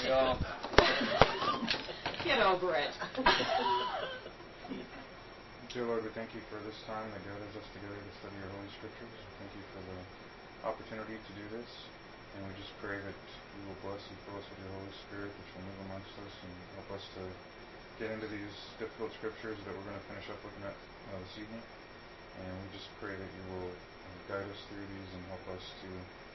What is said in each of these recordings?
Get over it. Dear Lord, we thank you for this time that gathers us together to study your Holy Scriptures. We thank you for the opportunity to do this. And we just pray that you will bless and fill us with your Holy Spirit, which will move amongst us and help us to get into these difficult Scriptures that we're going to finish up looking at this evening. And we just pray that you will guide us through these and help us to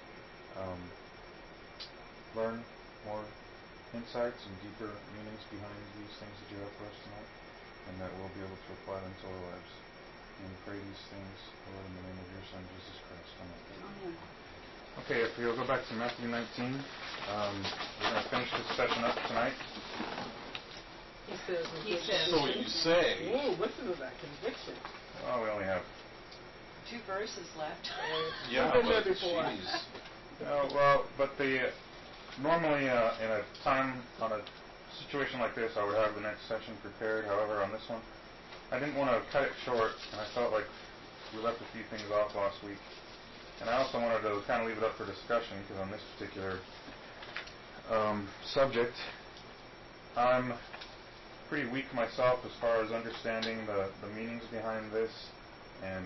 learn more insights and deeper meanings behind these things that you have for us tonight, and that we'll be able to apply them to our lives. And we pray these things, Lord, in the name of your Son, Jesus Christ. Amen. Okay, if you'll go back to Matthew 19, we're going to finish this session up tonight. He says. So you say. Whoa, listen to that conviction. Oh, we only have 2 verses left. Yeah, but jeez. Well, but normally in a time, on a situation like this, I would have the next session prepared. However, on this one, I didn't want to cut it short, and I felt like we left a few things off last week. And I also wanted to kind of leave it up for discussion, because on this particular subject, I'm pretty weak myself as far as understanding the meanings behind this. And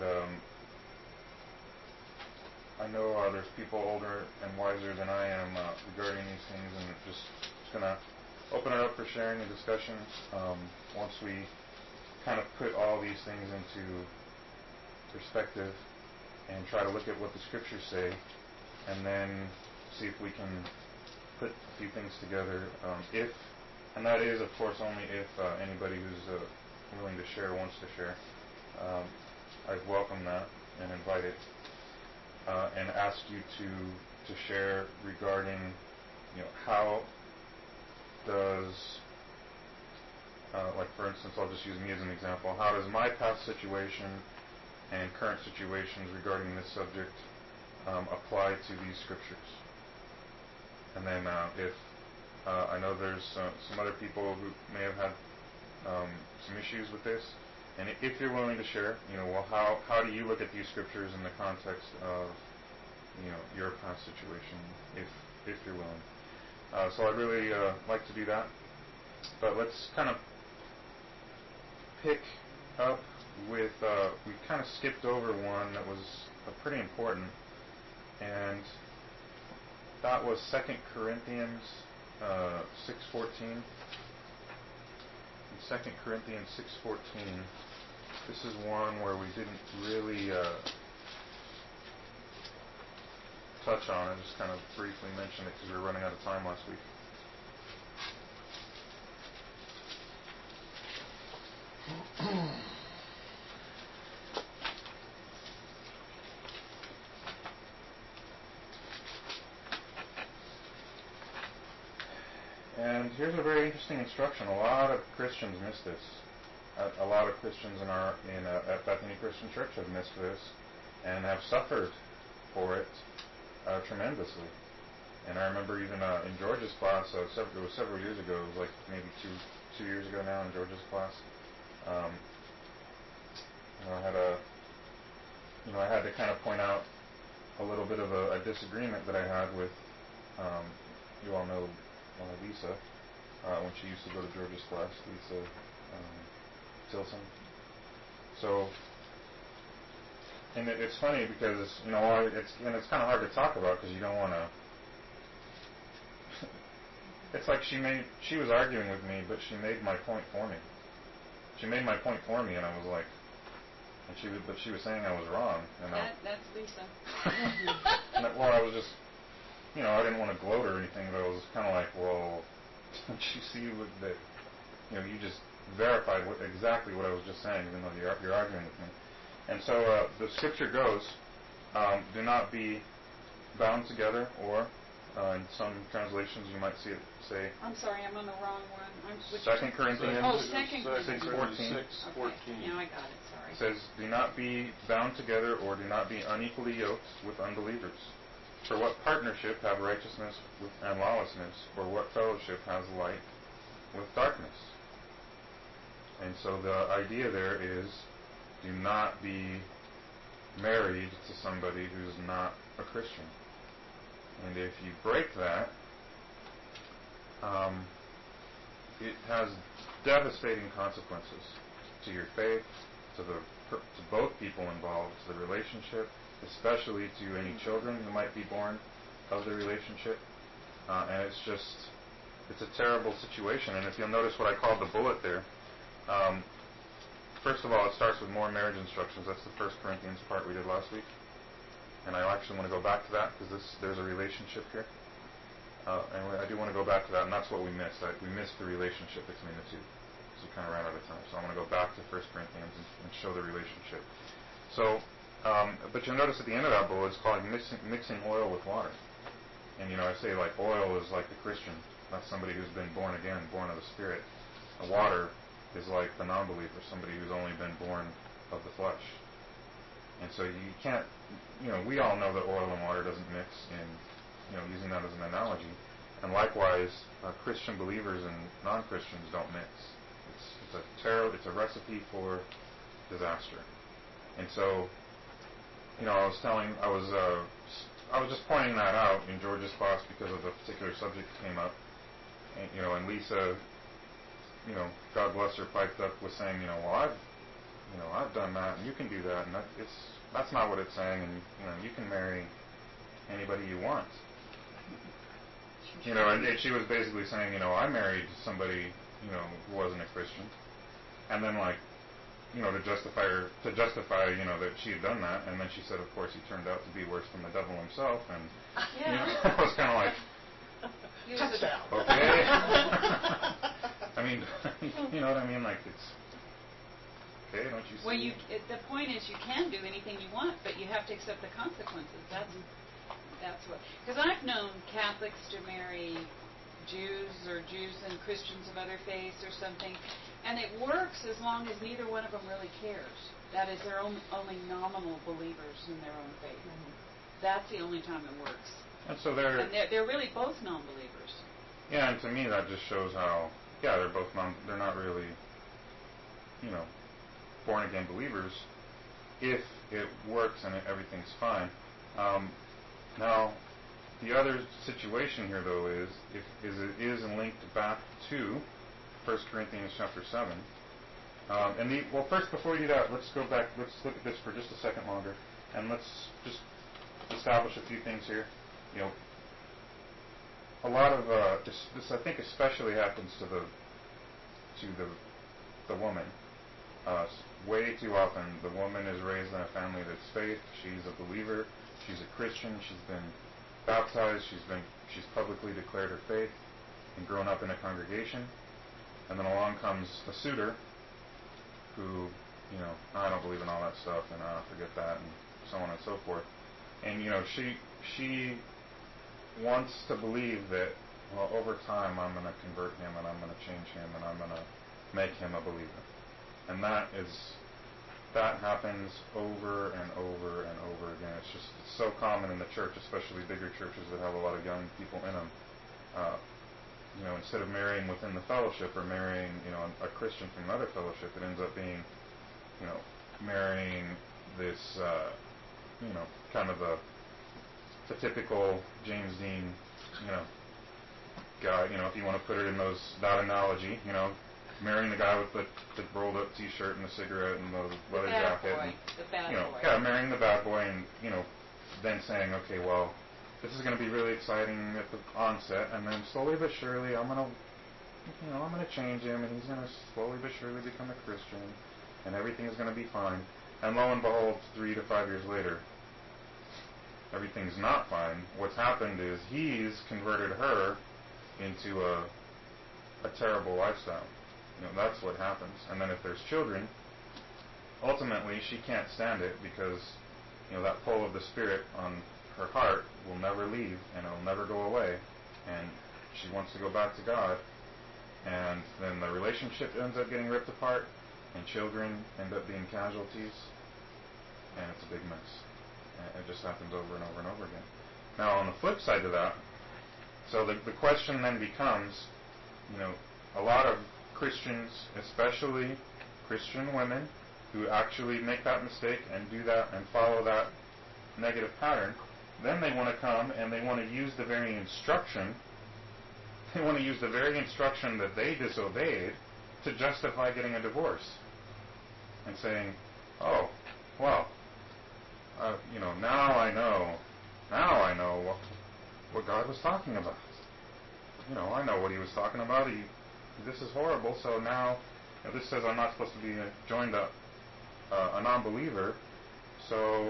I know there's people older and wiser than I am regarding these things, and just going to open it up for sharing and discussion once we kind of put all these things into perspective and try to look at what the Scriptures say, and then see if we can put a few things together. And that is, of course, only if anybody who's willing to share wants to share. I welcome that and invite it, and ask you to share regarding, how does, like for instance, I'll just use me as an example. How does my past situation and current situations regarding this subject apply to these Scriptures? And then if I know there's some other people who may have had some issues with this, and if you're willing to share, how do you look at these Scriptures in the context of, your past situation, if you're willing? So I'd really like to do that. But let's kind of pick up with, we kind of skipped over one that was pretty important, and that was 2 Corinthians 6:14. In 2 Corinthians 6:14, this is one where we didn't really touch on. I just kind of briefly mentioned it because we were running out of time last week. And here's a very interesting instruction. A lot of Christians miss this. A lot of Christians at Bethany Christian Church have missed this and have suffered for it tremendously. And I remember even in George's class, it was several years ago, it was like maybe two years ago now in George's class, I had to kind of point out a little bit of a disagreement that I had with, you all know Lisa, when she used to go to George's class, Lisa Tilson. So, and it's funny because, it's kind of hard to talk about because you don't want to. It's like she was arguing with me, but she made my point for me. She made my point for me, and I was like, but she was saying I was wrong. And that's Lisa. I was just, I didn't want to gloat or anything, but I was kind of like, well, don't you see that, you just verified exactly what I was just saying, even though you're arguing with me. And so the Scripture goes, do not be bound together, or in some translations you might see it say... I'm sorry, I'm on the wrong one. 2 Corinthians 6:14. Okay, now I got it, sorry. It says, do not be bound together, or do not be unequally yoked with unbelievers. For what partnership have righteousness and lawlessness, or what fellowship has light with darkness? And so the idea there is, do not be married to somebody who's not a Christian. And if you break that, it has devastating consequences to your faith, to both people involved, to the relationship, especially to any children who might be born of the relationship. And it's a terrible situation. And if you'll notice what I called the bullet there, first of all, it starts with more marriage instructions. That's the 1 Corinthians part we did last week. And I actually want to go back to that because there's a relationship here. And I do want to go back to that, and that's what we missed. We missed the relationship between the two. So we kind of ran out of time. So I want to go back to 1 Corinthians and show the relationship. So, but you'll notice at the end of that bullet, it's called mixing oil with water. And, I say like oil is like the Christian. That's somebody who's been born again, born of the Spirit. Water is like the non-believer, somebody who's only been born of the flesh. And so you can't, we all know that oil and water doesn't mix in, using that as an analogy. And likewise, Christian believers and non-Christians don't mix. It's a recipe for disaster. And so, I was just pointing that out in George's class because of the particular subject that came up. And Lisa, God bless her, piped up with saying, well, I've done that, and you can do that, and that's not what it's saying, and you can marry anybody you want. And she was basically saying, I married somebody, who wasn't a Christian, and then to justify, that she had done that, and then she said, of course, he turned out to be worse than the devil himself, and I was kind of like, okay. I mean, you know what I mean? Like, it's okay, don't you see? Well, the point is you can do anything you want, but you have to accept the consequences. That's what. Because I've known Catholics to marry Jews or Jews and Christians of other faiths or something, and it works as long as neither one of them really cares. That is, they're only nominal believers in their own faith. That's the only time it works. And so they're really both non-believers. Yeah, and to me that just shows how, they're both they're not really, born again believers if it works and everything's fine. Now, the other situation here, though, is it is linked back to 1 Corinthians chapter 7. First, before we do that, let's go back. Let's look at this for just a second longer, and let's just establish a few things here. A lot of this I think especially happens to the woman. Way too often, the woman is raised in a family that's faith. She's a believer. She's a Christian. She's been baptized. She's publicly declared her faith and grown up in a congregation. And then along comes a suitor who, I don't believe in all that stuff, and forget that, and so on and so forth. And she wants to believe that, well, over time I'm going to convert him, and I'm going to change him, and I'm going to make him a believer. And that happens over and over and over again. It's so common in the church, especially bigger churches that have a lot of young people in them. Instead of marrying within the fellowship or marrying, a Christian from another fellowship, it ends up being, marrying this, kind of the typical James Dean, guy. If you want to put it in that analogy, marrying the guy with the rolled up T-shirt and the cigarette and the leather jacket, The bad boy. Yeah, marrying the bad boy, and then saying, okay, well, this is going to be really exciting at the onset, and then slowly but surely, I'm going to change him, and he's going to slowly but surely become a Christian, and everything is going to be fine. And lo and behold, 3 to 5 years later, everything's not fine. What's happened is he's converted her into a terrible lifestyle. That's what happens. And then if there's children, ultimately she can't stand it because, that pull of the Spirit on her heart will never leave and it'll never go away. And she wants to go back to God. And then the relationship ends up getting ripped apart and children end up being casualties. And it's a big mess. And it just happens over and over and over again. Now, on the flip side of that, so the question then becomes, a lot of Christians, especially Christian women, who actually make that mistake and do that and follow that negative pattern, then they want to come and they want to use the very instruction They want to use the very instruction that they disobeyed to justify getting a divorce. And saying, oh, well, now I know what God was talking about. I know what he was talking about. This is horrible, so now this says I'm not supposed to be joined up a non-believer, so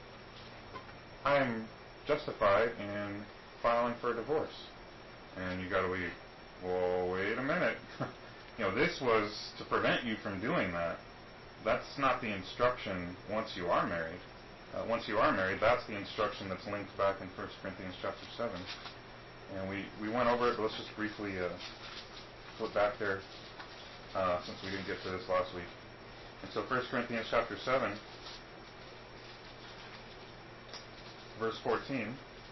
I'm justified in filing for a divorce. And you got to wait. Well, wait a minute. This was to prevent you from doing that. That's not the instruction once you are married. Once you are married, that's the instruction that's linked back in 1 Corinthians chapter 7. And we went over it, but let's just briefly flip back there since we didn't get to this last week. And so 1 Corinthians chapter 7, verse 14.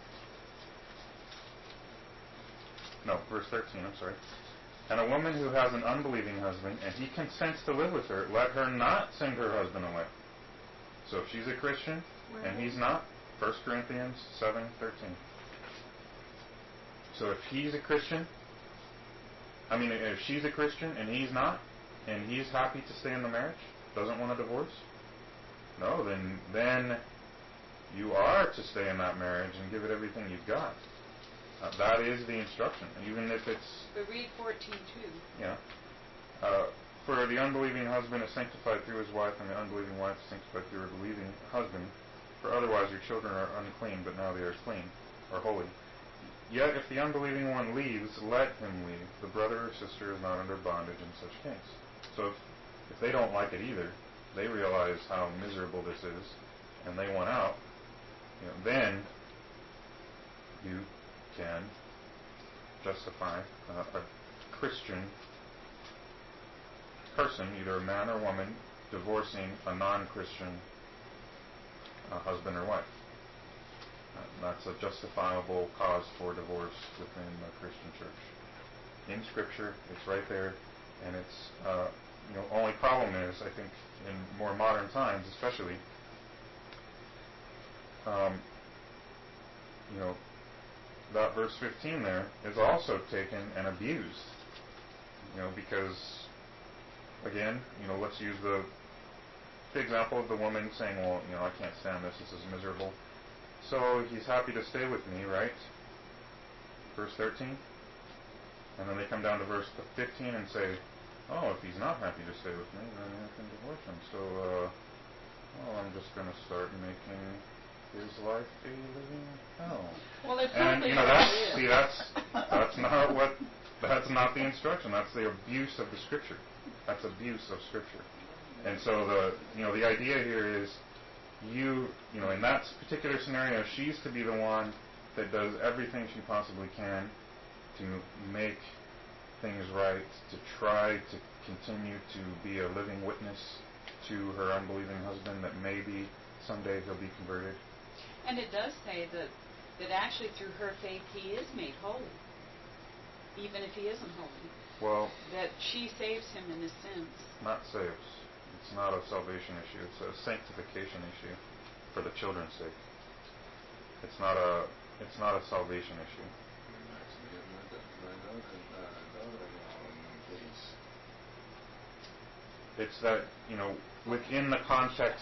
No, verse 13, I'm sorry. And a woman who has an unbelieving husband, and he consents to live with her, let her not send her husband away. So if she's a Christian and he's not, 1 Corinthians 7:13. So if he's a Christian, if she's a Christian and he's not, and he's happy to stay in the marriage, doesn't want a divorce, no, then you are to stay in that marriage and give it everything you've got. That is the instruction, even if it's... But read 14 too. Yeah. For the unbelieving husband is sanctified through his wife, and the unbelieving wife is sanctified through her believing husband. For otherwise your children are unclean, but now they are clean, or holy. Yet if the unbelieving one leaves, let him leave. The brother or sister is not under bondage in such case. So if they don't like it either, they realize how miserable this is, and they want out, then you can justify a Christian person, either a man or woman, divorcing a non-Christian husband or wife. That's a justifiable cause for divorce within the Christian church. In Scripture, it's right there, and it's only problem is, I think, in more modern times, especially, that verse 15 there is also taken and abused. Because, again, let's use the example of the woman saying, well, I can't stand this is miserable. So he's happy to stay with me, right? Verse 13. And then they come down to verse 15 and say, oh, if he's not happy to stay with me, then I can divorce him. So, I'm just going to start making his life a living hell. Well, it and probably that's not the instruction. That's the abuse of the Scripture. That's abuse of Scripture. And so the idea here is in that particular scenario, she's to be the one that does everything she possibly can to make things right, to try to continue to be a living witness to her unbelieving husband that maybe someday he'll be converted. And it does say that actually through her faith he is made holy, even if he isn't holy. Well, that she saves him in his sins. Not saves. It's not a salvation issue. It's a sanctification issue for the children's sake. It's not a salvation issue. It's that, within the context.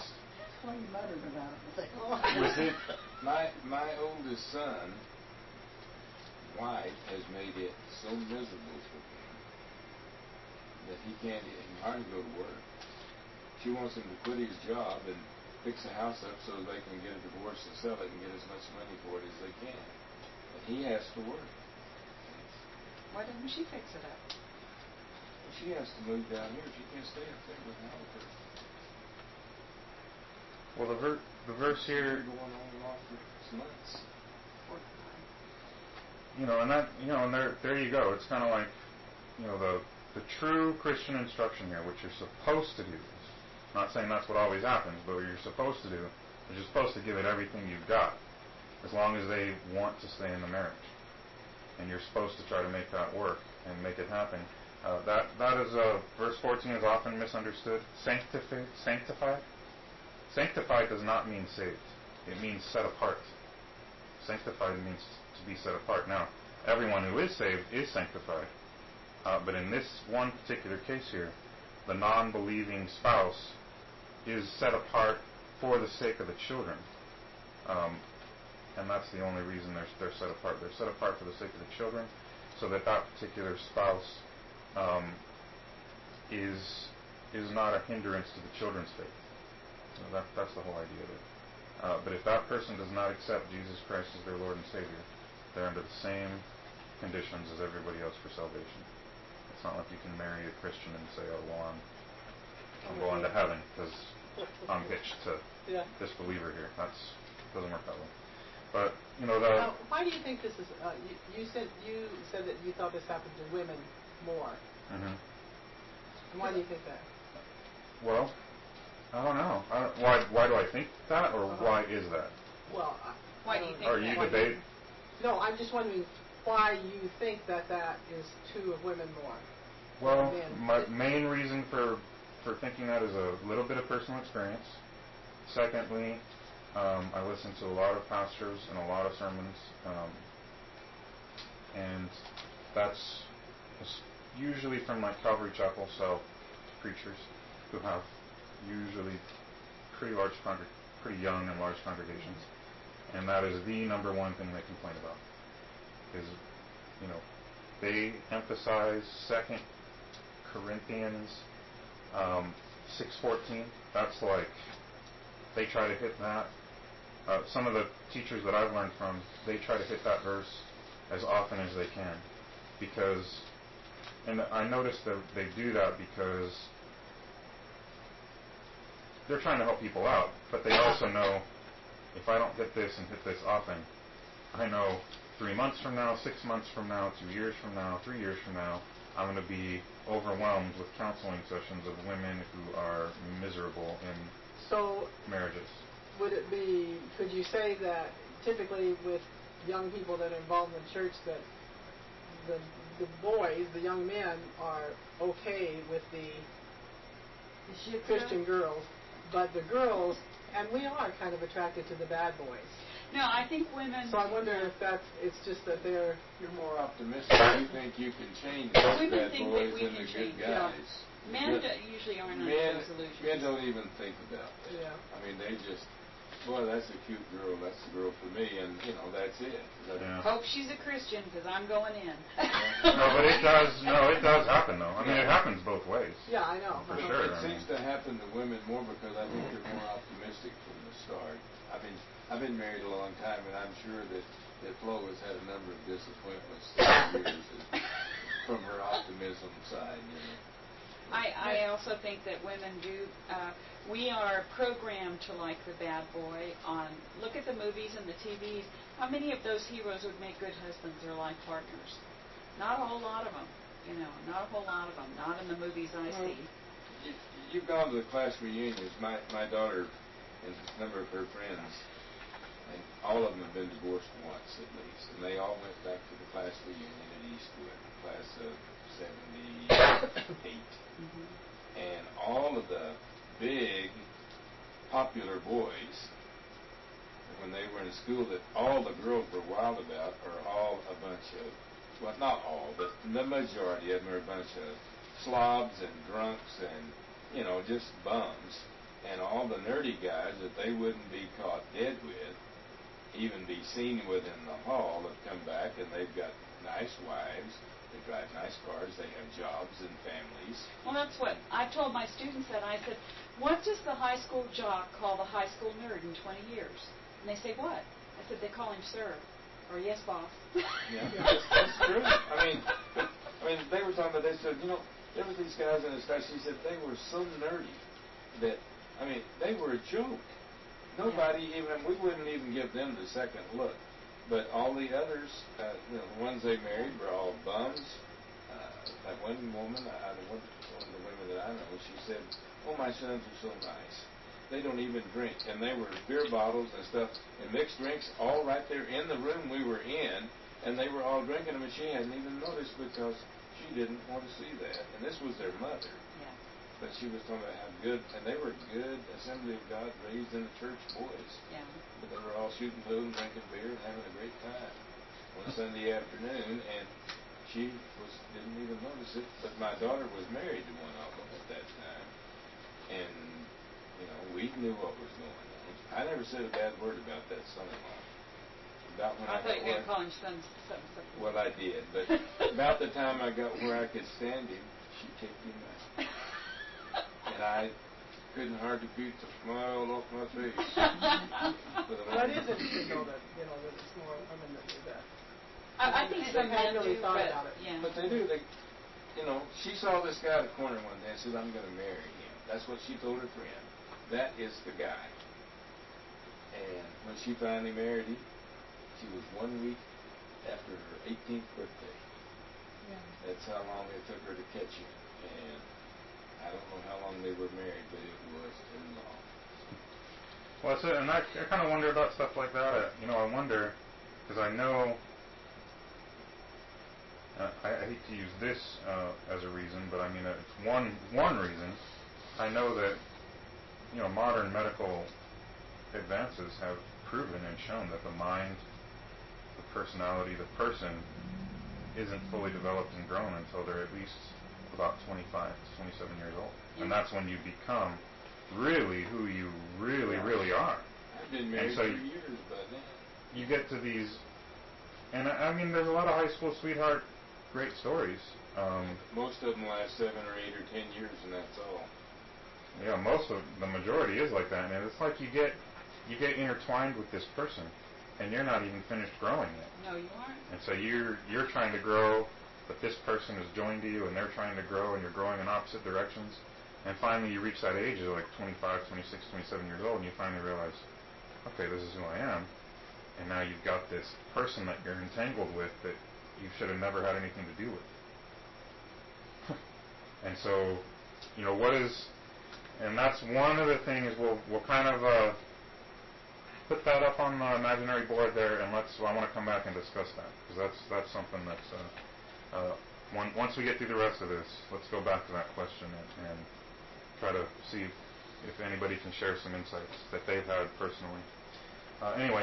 Within my oldest son, wife has made it so miserable for him that he can't even hardly go to work. She wants him to quit his job and fix the house up so they can get a divorce and sell it and get as much money for it as they can. But he has to work. Why doesn't she fix it up? She has to move down here. She can't stay up there without her. Well, the verse here, going on for months. And there you go. It's kind of like, the true Christian instruction here, which you're supposed to do. Not saying that's what always happens, but what you're supposed to do is you're supposed to give it everything you've got, as long as they want to stay in the marriage, and you're supposed to try to make that work and make it happen. That is verse 14 is often misunderstood. Sanctified. Sanctified does not mean saved. It means set apart. Sanctified means to be set apart. Now, everyone who is saved is sanctified. But in this one particular case here, the non-believing spouse is set apart for the sake of the children. And that's the only reason they're set apart. They're set apart for the sake of the children, so that particular spouse is not a hindrance to the children's faith. So that's the whole idea of it. But if that person does not accept Jesus Christ as their Lord and Savior, they're under the same conditions as everybody else for salvation. It's not like you can marry a Christian and say, oh, well, I'm going to heaven because I'm hitched to this believer here. Doesn't work that way. But, Now, why do you think this is, you said that you thought this happened to women more. Mm-hmm. And why do you think that? Well, I don't know. Why do I think that, or why is that? Well, why do you think Are you debating? No, I'm just wondering why you think that is true of women more. Well, my main reason for thinking that is a little bit of personal experience. Secondly, I listen to a lot of pastors and a lot of sermons, and that's usually from my Calvary Chapel South preachers who have usually pretty young and large congregations, and that is the number one thing they complain about is, they emphasize 2 Corinthians 6:14. That's like, they try to hit that. Some of the teachers that I've learned from, they try to hit that verse as often as they can, because, and I noticed that they do that because they're trying to help people out, but they also know, if I don't hit this and hit this often, I know 3 months from now, 6 months from now, 2 years from now, 3 years from now, I'm going to be overwhelmed with counseling sessions of women who are miserable in marriages. Could you say that typically with young people that are involved in the church, that the boys, the young men, are okay with the Christian girls, but the girls, and we are kind of attracted to the bad boys. No, I think women... So I wonder if it's just that you're more optimistic. You think you can change those bad boys into good guys. Yeah. Men usually aren't on those illusions. Men don't even think about that. Yeah. I mean, they just, well, that's a cute girl. That's the girl for me, and that's it. Hope she's a Christian because I'm going in. No, but it does happen though. I mean, it happens both ways. Yeah, I know. For sure. It seems to happen to women more because I think they're more optimistic from the start. I've been married a long time, and I'm sure that Flo has had a number of disappointments through the years from her optimism side. I also think that women do. We are programmed to like the bad boy. Look at the movies and the TVs. How many of those heroes would make good husbands or life partners? Not a whole lot of them. Not a whole lot of them. Not in the movies I see. You've gone to the class reunions. My daughter and a number of her friends, and all of them have been divorced once at least, and they all went back to the class reunion at Eastwood, class of 78. Mm-hmm. And all of the big, popular boys, when they were in school, that all the girls were wild about, are all a bunch of, well, not all, but the majority of them are a bunch of slobs and drunks and, just bums. And all the nerdy guys that they wouldn't be caught dead with, even be seen with in the hall, have come back and they've got nice wives, they drive nice cars, they have jobs and families. Well, that's what I told my students that. I said, what does the high school jock call the high school nerd in 20 years? And they say, what? I said, they call him sir, or yes, boss. Yeah, that's true. I mean, they were talking about, they said, there was these guys in this class, she said they were so nerdy that, they were a joke. Nobody we wouldn't even give them the second look. But all the others, the ones they married were all bums. That one woman, one of the women that I know, she said, oh, my sons are so nice. They don't even drink. And they were beer bottles and stuff and mixed drinks all right there in the room we were in. And they were all drinking them, and she hadn't even noticed because she didn't want to see that. And this was their mother. Yeah. But she was talking about how good, and they were good Assembly of God, raised in the church boys. Yeah. But they were all shooting pool and drinking beer and having a great time. one Sunday afternoon, and she didn't even notice it, but my daughter was married to one of them at that time, and we knew what was going on. I never said a bad word about that son-in-law. About when I thought you were going to where, call him something. well, I did, but about the time I got where I could stand him, she kicked him out, and I couldn't hardly beat the smile off my face. That is interesting, though, that it's more women that do that. I think some men really do, thought but about it. yeah. But they do. She saw this guy at the corner one day and said, "I'm going to marry him." That's what she told her friend. That is the guy. And when she finally married him, she was 1 week after her 18th birthday. Yeah. That's how long it took her to catch him. And I don't know how long they were married, but it was too long. Well, that's it. And I kind of wonder about stuff like that. I wonder, because I know, I hate to use this as a reason, but I mean, it's one reason. I know that, modern medical advances have proven and shown that the mind, the personality, the person isn't fully developed and grown until they're at least about 25 to 27 years old. And that's when you become really who you really are. I've been married so 3 years by then. You get to these, and I mean, there's a lot of high school sweetheart great stories. Most of them last 7 or 8 or 10 years, and that's all. Yeah, the majority is like that, and it's like you get intertwined with this person, and you're not even finished growing yet. No, you aren't. And so you're trying to grow, but this person is joined to you, and they're trying to grow, and you're growing in opposite directions. And finally, you reach that age of like 25, 26, 27 years old, and you finally realize, okay, this is who I am. And now you've got this person that you're entangled with that you should have never had anything to do with. And so, and that's one of the things we'll kind of put that up on the imaginary board there, and I want to come back and discuss that, because that's something that's once we get through the rest of this, let's go back to that question and try to see if anybody can share some insights that they've had personally. Anyway,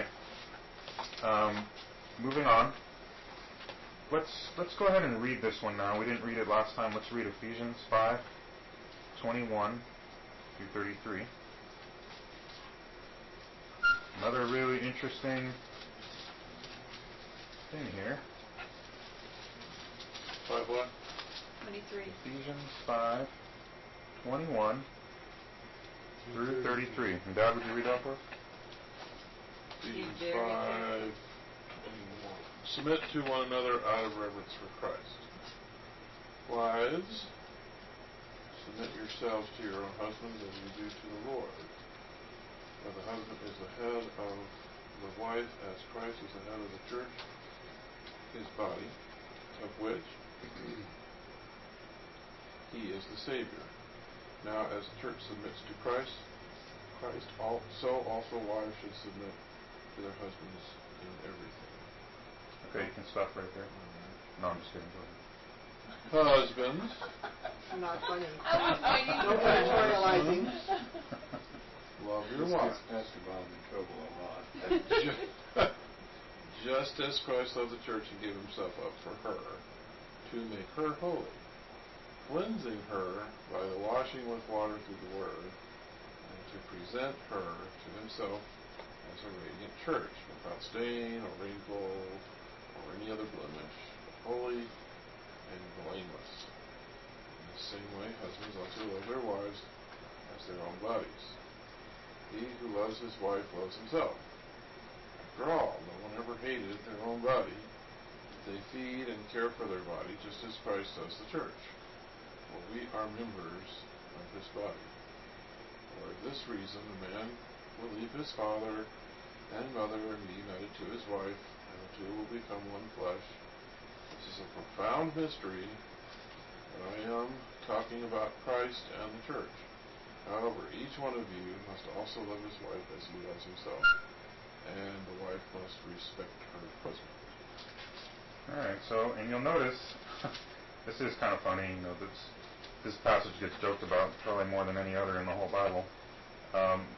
moving on. Let's go ahead and read this one now. We didn't read it last time. Let's read Ephesians 5:21 through 33. Another really interesting thing here. 5 what? 23. Ephesians 5:21 through 33. And Dad, would you read that for us? Ephesians Very 5:21. Submit to one another out of reverence for Christ. Wives, submit yourselves to your own husbands as you do to the Lord. For the husband is the head of the wife, as Christ is the head of the church, his body, of which he is the Savior. Now, as the church submits to Christ, so also wives should submit to their husbands in everything. Okay, you can stop right there. No, I'm just kidding. Go ahead. Husbands, Not funny. No No editorializing. love your This wife. gets Pastor Bob in trouble a lot. Just as Christ loved the church and gave himself up for her, to make her holy, cleansing her by the washing with water through the word, and to present her to himself as a radiant church, without stain or wrinkle or any other blemish, holy and blameless. In the same way, husbands also love their wives as their own bodies. He who loves his wife loves himself. After all, no one ever hated their own body. They feed and care for their body just as Christ does the church. For we are members of his body. For this reason, a man will leave his father and mother and be united to his wife, and the two will become one flesh. This is a profound mystery, but I am talking about Christ and the church. However, each one of you must also love his wife as he loves himself, and the wife must respect her husband. All right. So, and you'll notice this is kind of funny. This passage gets joked about probably more than any other in the whole Bible.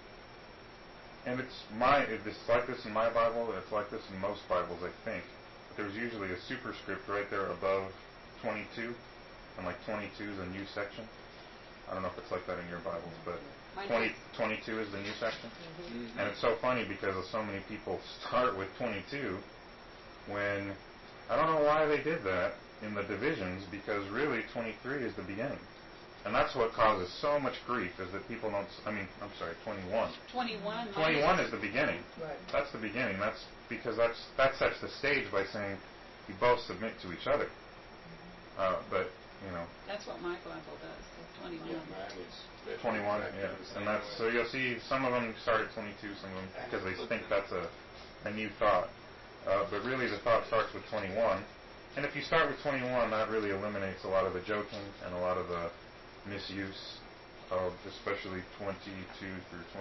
And it's like this in my Bible. It's like this in most Bibles, I think. there's usually a superscript right there above 22, and like 22 is a new section. I don't know if it's like that in your Bibles, but 22 is the new section. Mm-hmm. And it's so funny because so many people start with 22 when, I don't know why they did that in the divisions, because really 23 is the beginning. And that's what causes so much grief, is that people don't, 21. 21 is the beginning. Right. That's the beginning. That's because that sets the stage by saying you both submit to each other. But, you know. That's what my Bible does, the 21. Yeah, mine is 21, yeah. And that's, so you'll see some of them start at 22, some of them, because they think that's a new thought. But really the thought starts with 21. And if you start with 21, that really eliminates a lot of the joking and a lot of the misuse of especially 22 through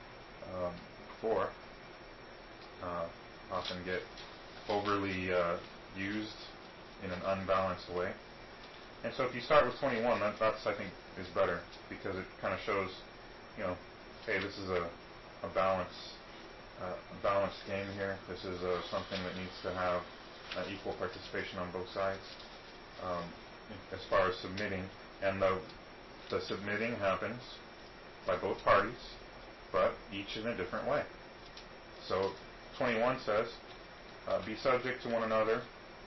24 often get overly used in an unbalanced way. And so if you start with 21, that's I think is better, because it kind of shows, you know, hey, this is a balanced game here. This is something that needs to have equal participation on both sides as far as submitting. And the submitting happens by both parties, but each in a different way. So 21 says, be subject to one another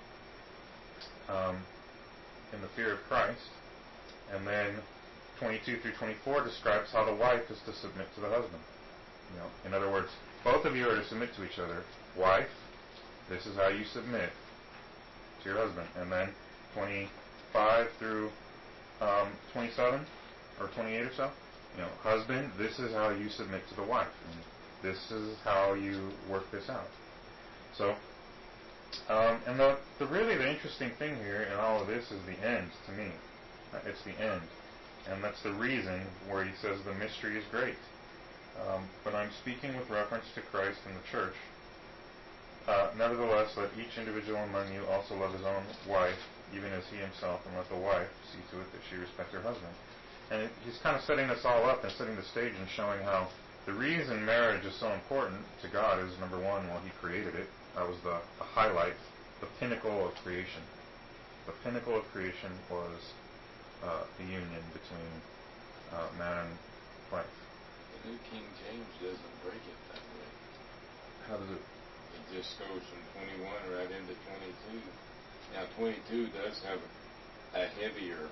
in the fear of Christ. And then 22 through 24 describes how the wife is to submit to the husband. You know, in other words, both of you are to submit to each other. Wife, this is how you submit to your husband. And then 25 through 27 or 28 or so, you know, husband, this is how you submit to the wife. And this is how you work this out. So, and the really the interesting thing here in all of this is the end to me. It's the end. And that's the reason where he says the mystery is great. But I'm speaking with reference to Christ and the church. Nevertheless, let each individual among you also love his own wife, even as he himself, and let the wife see to it that she respect her husband. And he's kind of setting this all up and setting the stage and showing how the reason marriage is so important to God is, number one, well, he created it. That was the highlight, the pinnacle of creation. The pinnacle of creation was the union between man and wife. The New King James doesn't break it that way. How does it? It just goes from 21 right into 22. Now 22 does have a heavier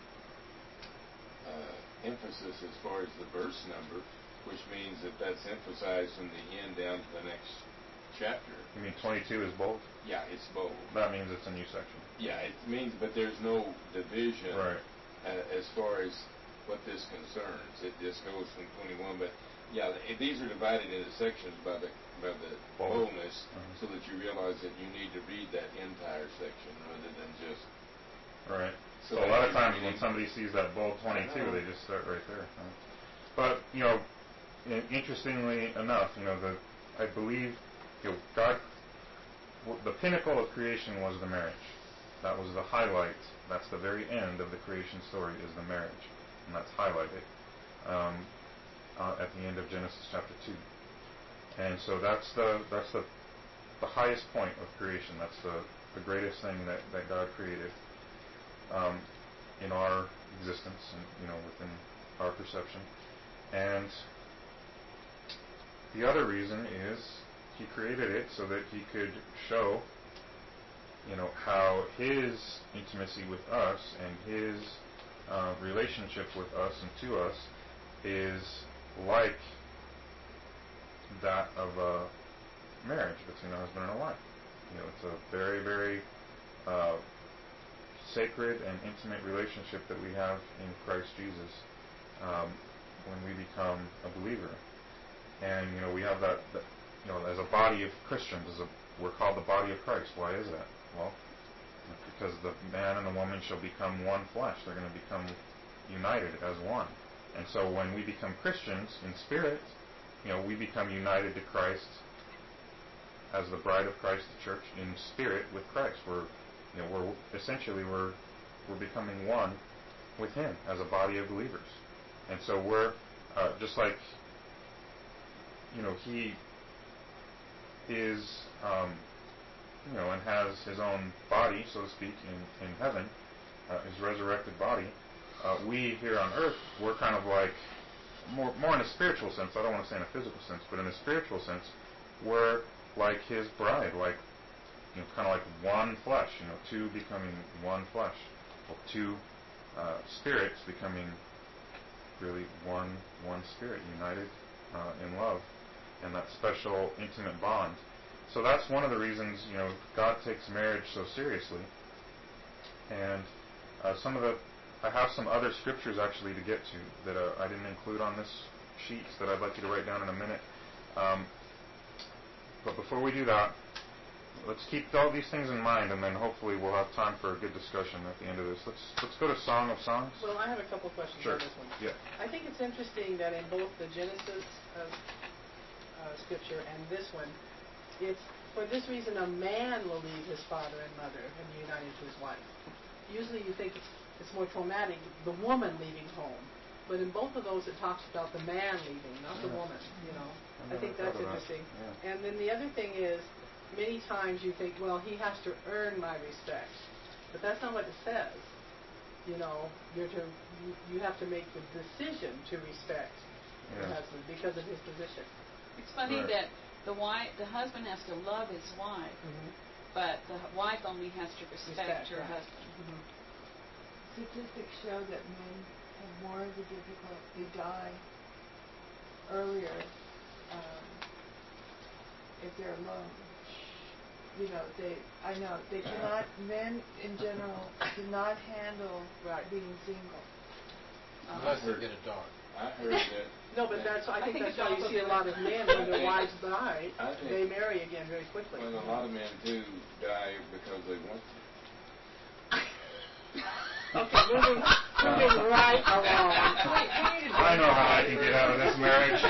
emphasis as far as the verse number, which means that that's emphasized from the end down to the next chapter. You mean 22 is bold? Yeah, it's bold. That means it's a new section. Yeah, it means, but there's no division Right. As far as what this concerns. It just goes from 21, but yeah, these are divided into sections by the boldness, so that you realize that you need to read that entire section rather than just. Right. So a lot of times when somebody sees that bold 22, they just start right there. Right? But, you know, interestingly enough, you know, I believe, you know, God, the pinnacle of creation was the marriage. That was the highlight. That's the very end of the creation story, is the marriage, and that's highlighted at the end of Genesis chapter 2. And so that's the highest point of creation. That's the greatest thing that God created in our existence, and, you know, within our perception. And the other reason is he created it so that he could show, you know, how his intimacy with us and his relationship with us and to us is like that of a marriage between a husband and a wife. You know, it's a very, very sacred and intimate relationship that we have in Christ Jesus when we become a believer. And, you know, we have that you know, as a body of Christians, we're called the body of Christ. Why is that? Well, because the man and the woman shall become one flesh. They're going to become united as one. And so when we become Christians in spirit, you know, we become united to Christ as the bride of Christ, the church, in spirit with Christ. We're becoming one with Him as a body of believers. And so we're just like, you know, He is and has his own body, so to speak, in heaven, his resurrected body, we here on earth, we're kind of like, more in a spiritual sense, I don't want to say in a physical sense, but in a spiritual sense, we're like his bride, like, kind of like one flesh, two becoming one flesh, or two spirits becoming really one spirit, united in love, and that special intimate bond. So that's one of the reasons, God takes marriage so seriously. And I have some other scriptures actually to get to that I didn't include on this sheet that I'd like you to write down in a minute. But before we do that, let's keep all these things in mind, and then hopefully we'll have time for a good discussion at the end of this. Let's go to Song of Songs. Well, I have a couple questions Sure. on this one. Yeah. I think it's interesting that in both the Genesis scripture and this one, it's for this reason a man will leave his father and mother and be united to his wife. Usually you think it's more traumatic, the woman leaving home. But in both of those it talks about the man leaving, not the woman, I think that's interesting. Yeah. And then the other thing is, many times you think, well, he has to earn my respect. But that's not what it says. You have to make the decision to respect your husband because of his position. It's funny Right. that the husband has to love his wife, but the wife only has to respect her right. husband. Statistics show that men have more of a difficult, they die earlier if they're alone. They cannot, men in general cannot handle being single. Unless they get a dog. I heard that. No, but I think that's it's why you also see a lot of men when their wives die, I think- they marry again very quickly. Well, a lot of men do die because they want to. Okay, moving right along. I know how I can get out of this marriage.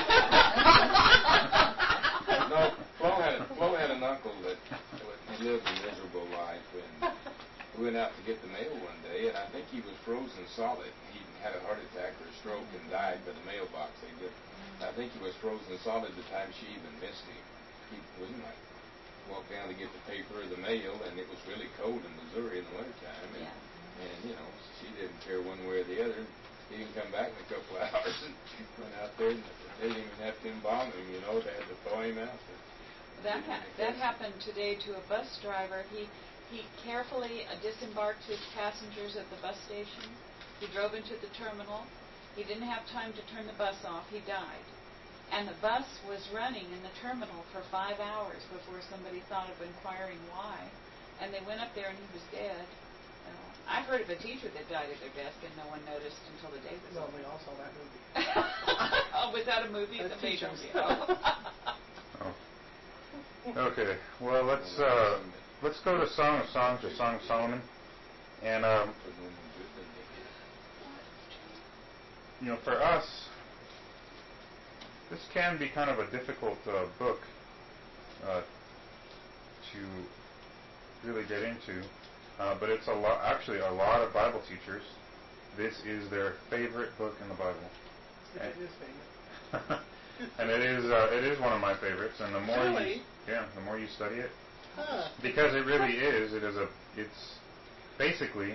No, Flo had an uncle that he lived a miserable life, and we went out to get the mail one day, and I think he was frozen solid. He had a heart attack or a stroke and died by the mailbox. I think he was frozen solid the time she even missed him. He wouldn't like walk down to get the paper or the mail, and it was really cold in Missouri in the wintertime. And she didn't care one way or the other. He didn't come back in a couple of hours and went out there, and they didn't even have to embalm him, they had to thaw him out. That happened today to a bus driver. He carefully disembarked his passengers at the bus station. He drove into the terminal. He didn't have time to turn the bus off. He died. And the bus was running in the terminal for 5 hours before somebody thought of inquiring why. And they went up there and he was dead. I've heard of a teacher that died at their desk and no one noticed until the day was No, over. we all saw that movie. Oh, was that a movie? That's The major teachers. movie. Oh. Okay, well, let's go to Song of Songs, or Song of Solomon. And, for us, this can be kind of a difficult book to really get into. But it's a lot of Bible teachers, this is their favorite book in the Bible. It is famous. And it is one of my favorites. And the more the more you study it, because it really is. It's basically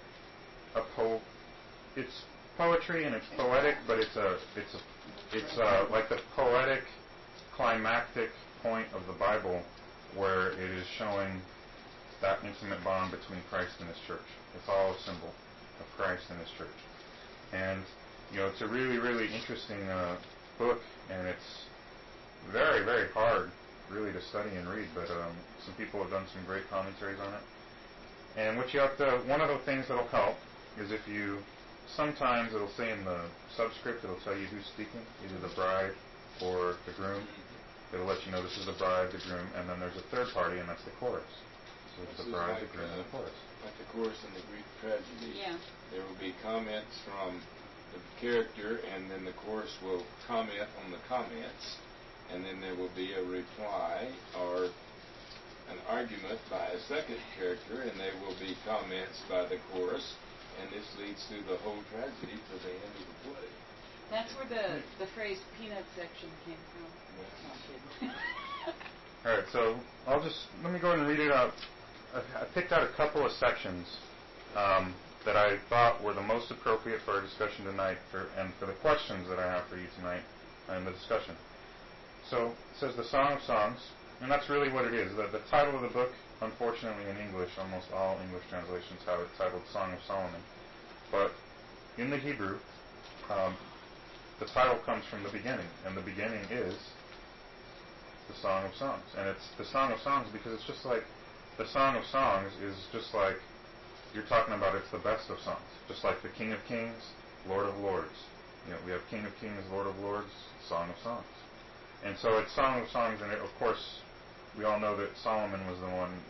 it's poetry and it's poetic, but it's like the poetic climactic point of the Bible where it is showing that intimate bond between Christ and His church. It's all a symbol of Christ and His church. And, it's a really, really interesting book, and it's very, very hard, really, to study and read, but some people have done some great commentaries on it. And one of the things that'll help is if sometimes it'll say in the subscript, it'll tell you who's speaking, either the bride or the groom. It'll let you know this is the bride, the groom, and then there's a third party, and that's the chorus. So it's the bride, the groom, and the chorus. Like the chorus in the Greek tragedy. Yeah. There will be comments from the character, and then the chorus will comment on the comments, and then there will be a reply or an argument by a second character, and there will be comments by the chorus, and this leads through the whole tragedy to the end of the play. That's where the phrase peanut section came from. No, I'm kidding. All right, so let me go ahead and read it out. I picked out a couple of sections that I thought were the most appropriate for our discussion tonight and for the questions that I have for you tonight in the discussion. So it says the Song of Songs, and that's really what it is. The title of the book, unfortunately in English, almost all English translations have it titled Song of Solomon. But in the Hebrew, the title comes from the beginning, and the beginning is the Song of Songs. And it's the Song of Songs because it's just like the Song of Songs is just like you're talking about it's the best of songs. Just like the King of Kings, Lord of Lords. You know, we have King of Kings, Lord of Lords, Song of Songs. And so it's Song of Songs, and of course, we all know that Solomon was the one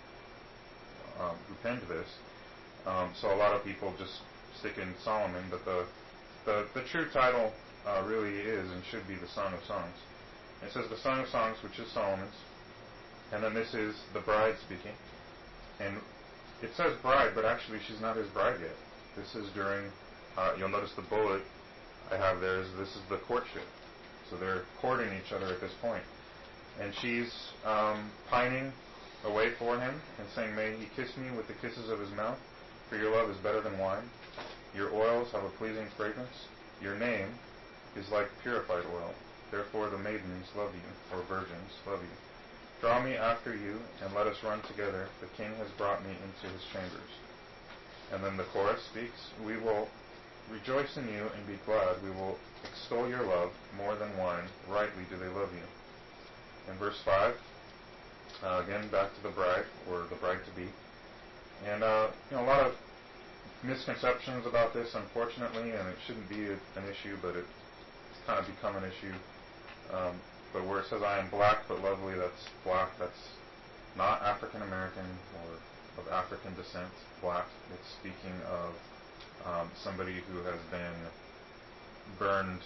who penned this. So a lot of people just stick in Solomon, but the true title really is and should be the Song of Songs. It says the Song of Songs, which is Solomon's, and then this is the bride speaking. And it says bride, but actually she's not his bride yet. This is during, you'll notice the bullet I have there is this is the courtship. So they're courting each other at this point. And she's pining away for him and saying, may he kiss me with the kisses of his mouth, for your love is better than wine. Your oils have a pleasing fragrance. Your name is like purified oil. Therefore the maidens love you, or virgins love you. Draw me after you, and let us run together. The king has brought me into his chambers. And then the chorus speaks, we will rejoice in you and be glad. We will extol your love more than wine. Rightly do they love you. In verse 5, again back to the bride, or the bride-to-be. And a lot of misconceptions about this, unfortunately, and it shouldn't be an issue, but it's kind of become an issue. But where it says, I am black but lovely, that's black. That's not African American or of African descent, black. It's speaking of somebody who has been burned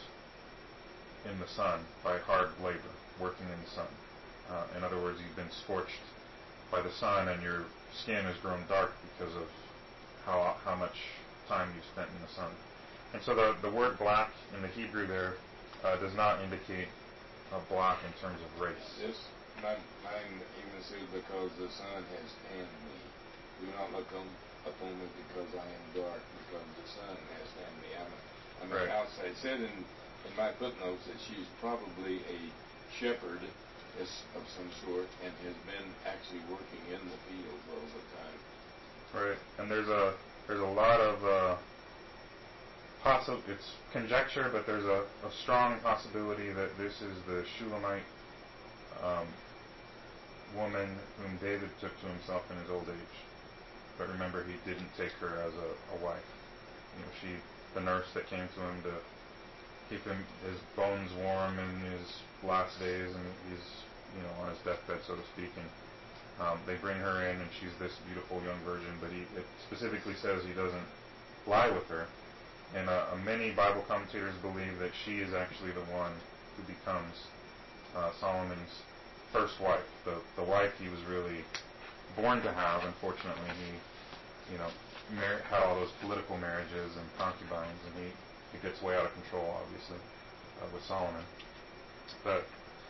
in the sun by hard labor, working in the sun. In other words, you've been scorched by the sun and your skin has grown dark because of how much time you've spent in the sun. And so the word black in the Hebrew there does not indicate black in terms of race. This, mine even says, because the sun has tanned me. Do not look upon me because I am dark, because the sun has tanned me. I'm right. outside. It said in my footnotes that she's probably a shepherd of some sort and has been actually working in the fields all the time. Right. And there's a lot of it's conjecture, but there's a strong possibility that this is the Shulamite woman whom David took to himself in his old age. But remember, he didn't take her as a wife. The nurse that came to him to keep his bones warm in his last days, and he's on his deathbed, so to speak. And they bring her in, and she's this beautiful young virgin. But it specifically says he doesn't lie with her. And many Bible commentators believe that she is actually the one who becomes Solomon's first wife, the wife he was really born to have. Unfortunately, he had all those political marriages and concubines, and he gets way out of control, obviously, with Solomon. But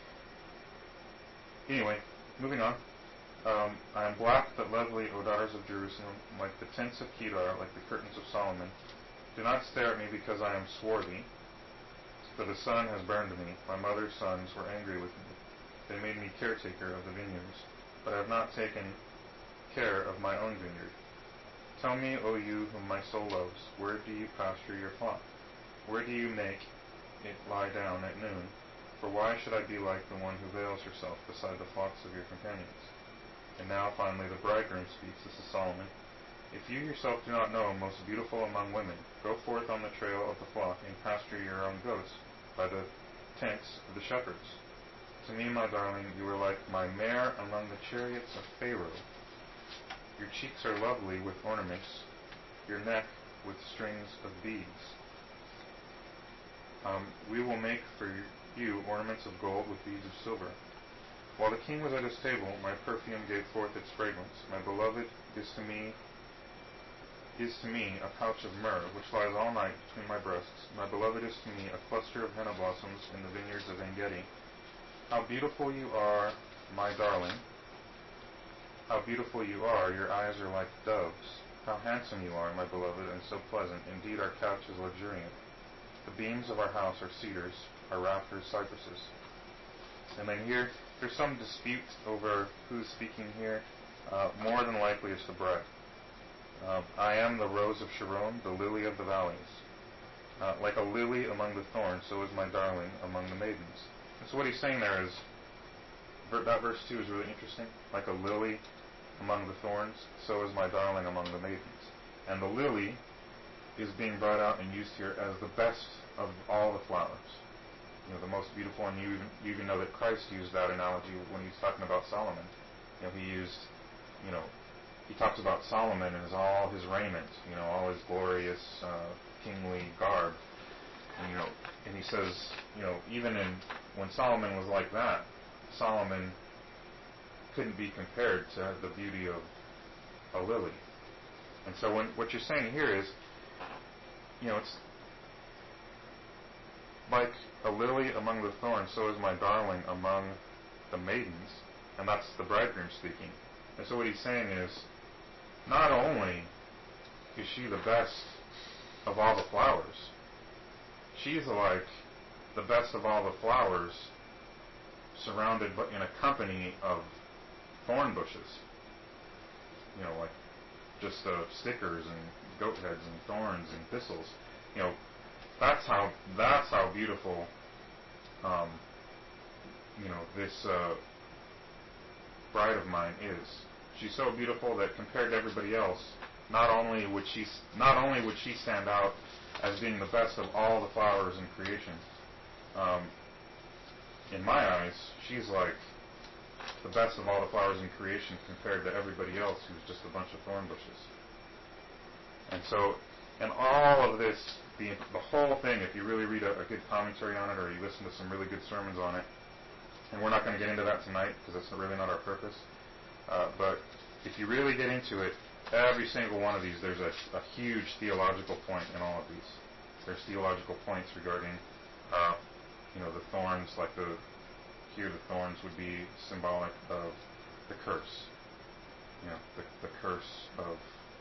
anyway, moving on. I am black but lovely, O daughters of Jerusalem, like the tents of Kedar, like the curtains of Solomon. Do not stare at me because I am swarthy, for the sun has burned me. My mother's sons were angry with me. They made me caretaker of the vineyards, but I have not taken care of my own vineyard. Tell me, O you whom my soul loves, where do you pasture your flock? Where do you make it lie down at noon? For why should I be like the one who veils herself beside the flocks of your companions? And now finally the bridegroom speaks. This is Solomon. If you yourself do not know, most beautiful among women, go forth on the trail of the flock and pasture your own goats by the tents of the shepherds. To me, my darling, you are like my mare among the chariots of Pharaoh. Your cheeks are lovely with ornaments, your neck with strings of beads. We will make for you ornaments of gold with beads of silver. While the king was at his table, my perfume gave forth its fragrance. My beloved is to me a pouch of myrrh, which lies all night between my breasts. My beloved is to me a cluster of henna blossoms in the vineyards of En-Gedi. How beautiful you are my darling, how beautiful you are, your eyes are like doves. How handsome you are, my beloved, and so pleasant. Indeed, our couch is luxuriant. The beams of our house are cedars, our rafters cypresses. And then here, there's some dispute over who's speaking here. More than likely it's the bride. I am the rose of Sharon, the lily of the valleys. Like a lily among the thorns, so is my darling among the maidens. And so what he's saying there is, that verse 2 is really interesting. Like a lily among the thorns, so is my darling among the maidens. And the lily is being brought out and used here as the best of all the flowers. You know, the most beautiful, and you even know that Christ used that analogy when he's talking about Solomon. You know, he talks about Solomon as all his raiment, you know, all his glorious kingly garb. And he says, you know, even when Solomon was like that, Solomon couldn't be compared to the beauty of a lily. And so what you're saying here is, you know, it's like a lily among the thorns, so is my darling among the maidens. And that's the bridegroom speaking. And so what he's saying is, not only is she the best of all the flowers, she's like the best of all the flowers surrounded in a company of thorn bushes. You know, like just stickers and goat heads and thorns and thistles. You know, that's how beautiful, you know, this bride of mine is. She's so beautiful that compared to everybody else, not only would she stand out as being the best of all the flowers in creation, in my eyes, she's like the best of all the flowers in creation compared to everybody else who's just a bunch of thorn bushes. And so, and all of this, the whole thing, if you really read a good commentary on it, or you listen to some really good sermons on it, and we're not going to get into that tonight because that's really not our purpose, but if you really get into it, every single one of these, there's a huge theological point in all of these. There's theological points regarding, you know, the thorns, like here the thorns would be symbolic of the curse. You know, the curse of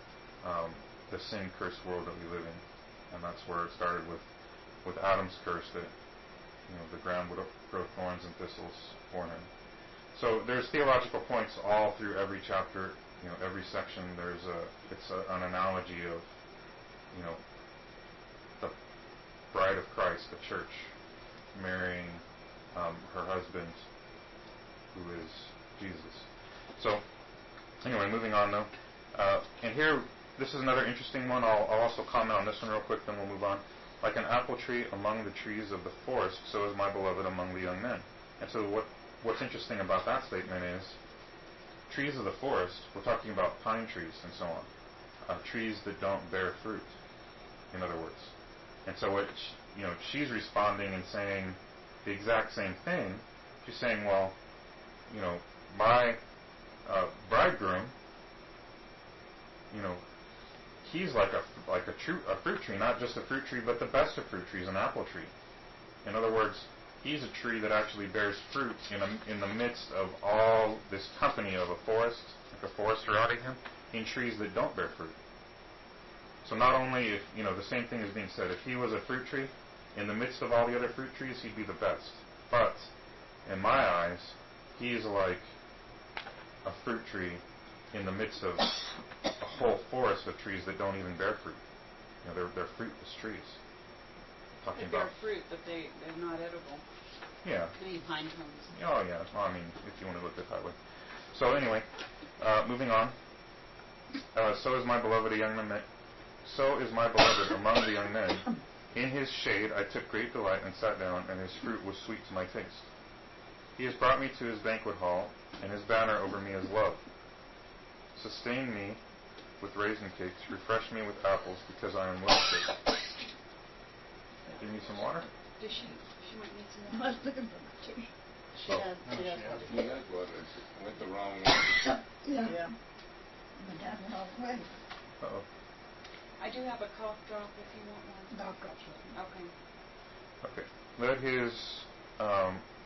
the sin-cursed world that we live in. And that's where it started with Adam's curse, that, you know, the ground would grow thorns and thistles for him. So there's theological points all through every chapter, you know, every section. It's an analogy of, you know, the bride of Christ, the church, marrying her husband, who is Jesus. So, anyway, moving on though. And here, this is another interesting one. I'll also comment on this one real quick, then we'll move on. Like an apple tree among the trees of the forest, so is my beloved among the young men. And so what's interesting about that statement is, trees of the forest, we're talking about pine trees and so on, trees that don't bear fruit, in other words. And so she's responding and saying the exact same thing. She's saying, well, you know, my bridegroom, you know, he's like a fruit tree, not just a fruit tree, but the best of fruit trees, an apple tree. In other words, he's a tree that actually bears fruit in the midst of all this company of a forest, like a forest surrounding him, in trees that don't bear fruit. So not only, if, you know, the same thing is being said, if he was a fruit tree, in the midst of all the other fruit trees, he'd be the best. But, in my eyes, he is like a fruit tree in the midst of a whole forest of trees that don't even bear fruit. You know, they're fruitless trees. They bear fruit, but they're not edible. Yeah. I mean, pine cones. Oh, yeah. Well, I mean, if you want to look at it that way. So anyway, moving on. So is my beloved among the young men. In his shade I took great delight and sat down, and his fruit was sweet to my taste. He has brought me to his banquet hall, and his banner over me is love. Sustain me with raisin cakes, refresh me with apples, because I am well fed. Give me some water? Does she might need some water. I was looking for my tea. She has She has water. She went the wrong way. Yeah. Went down the wrong way. Uh-oh. I do have a cough drop if you want one. I've got some. Okay. Okay. Let his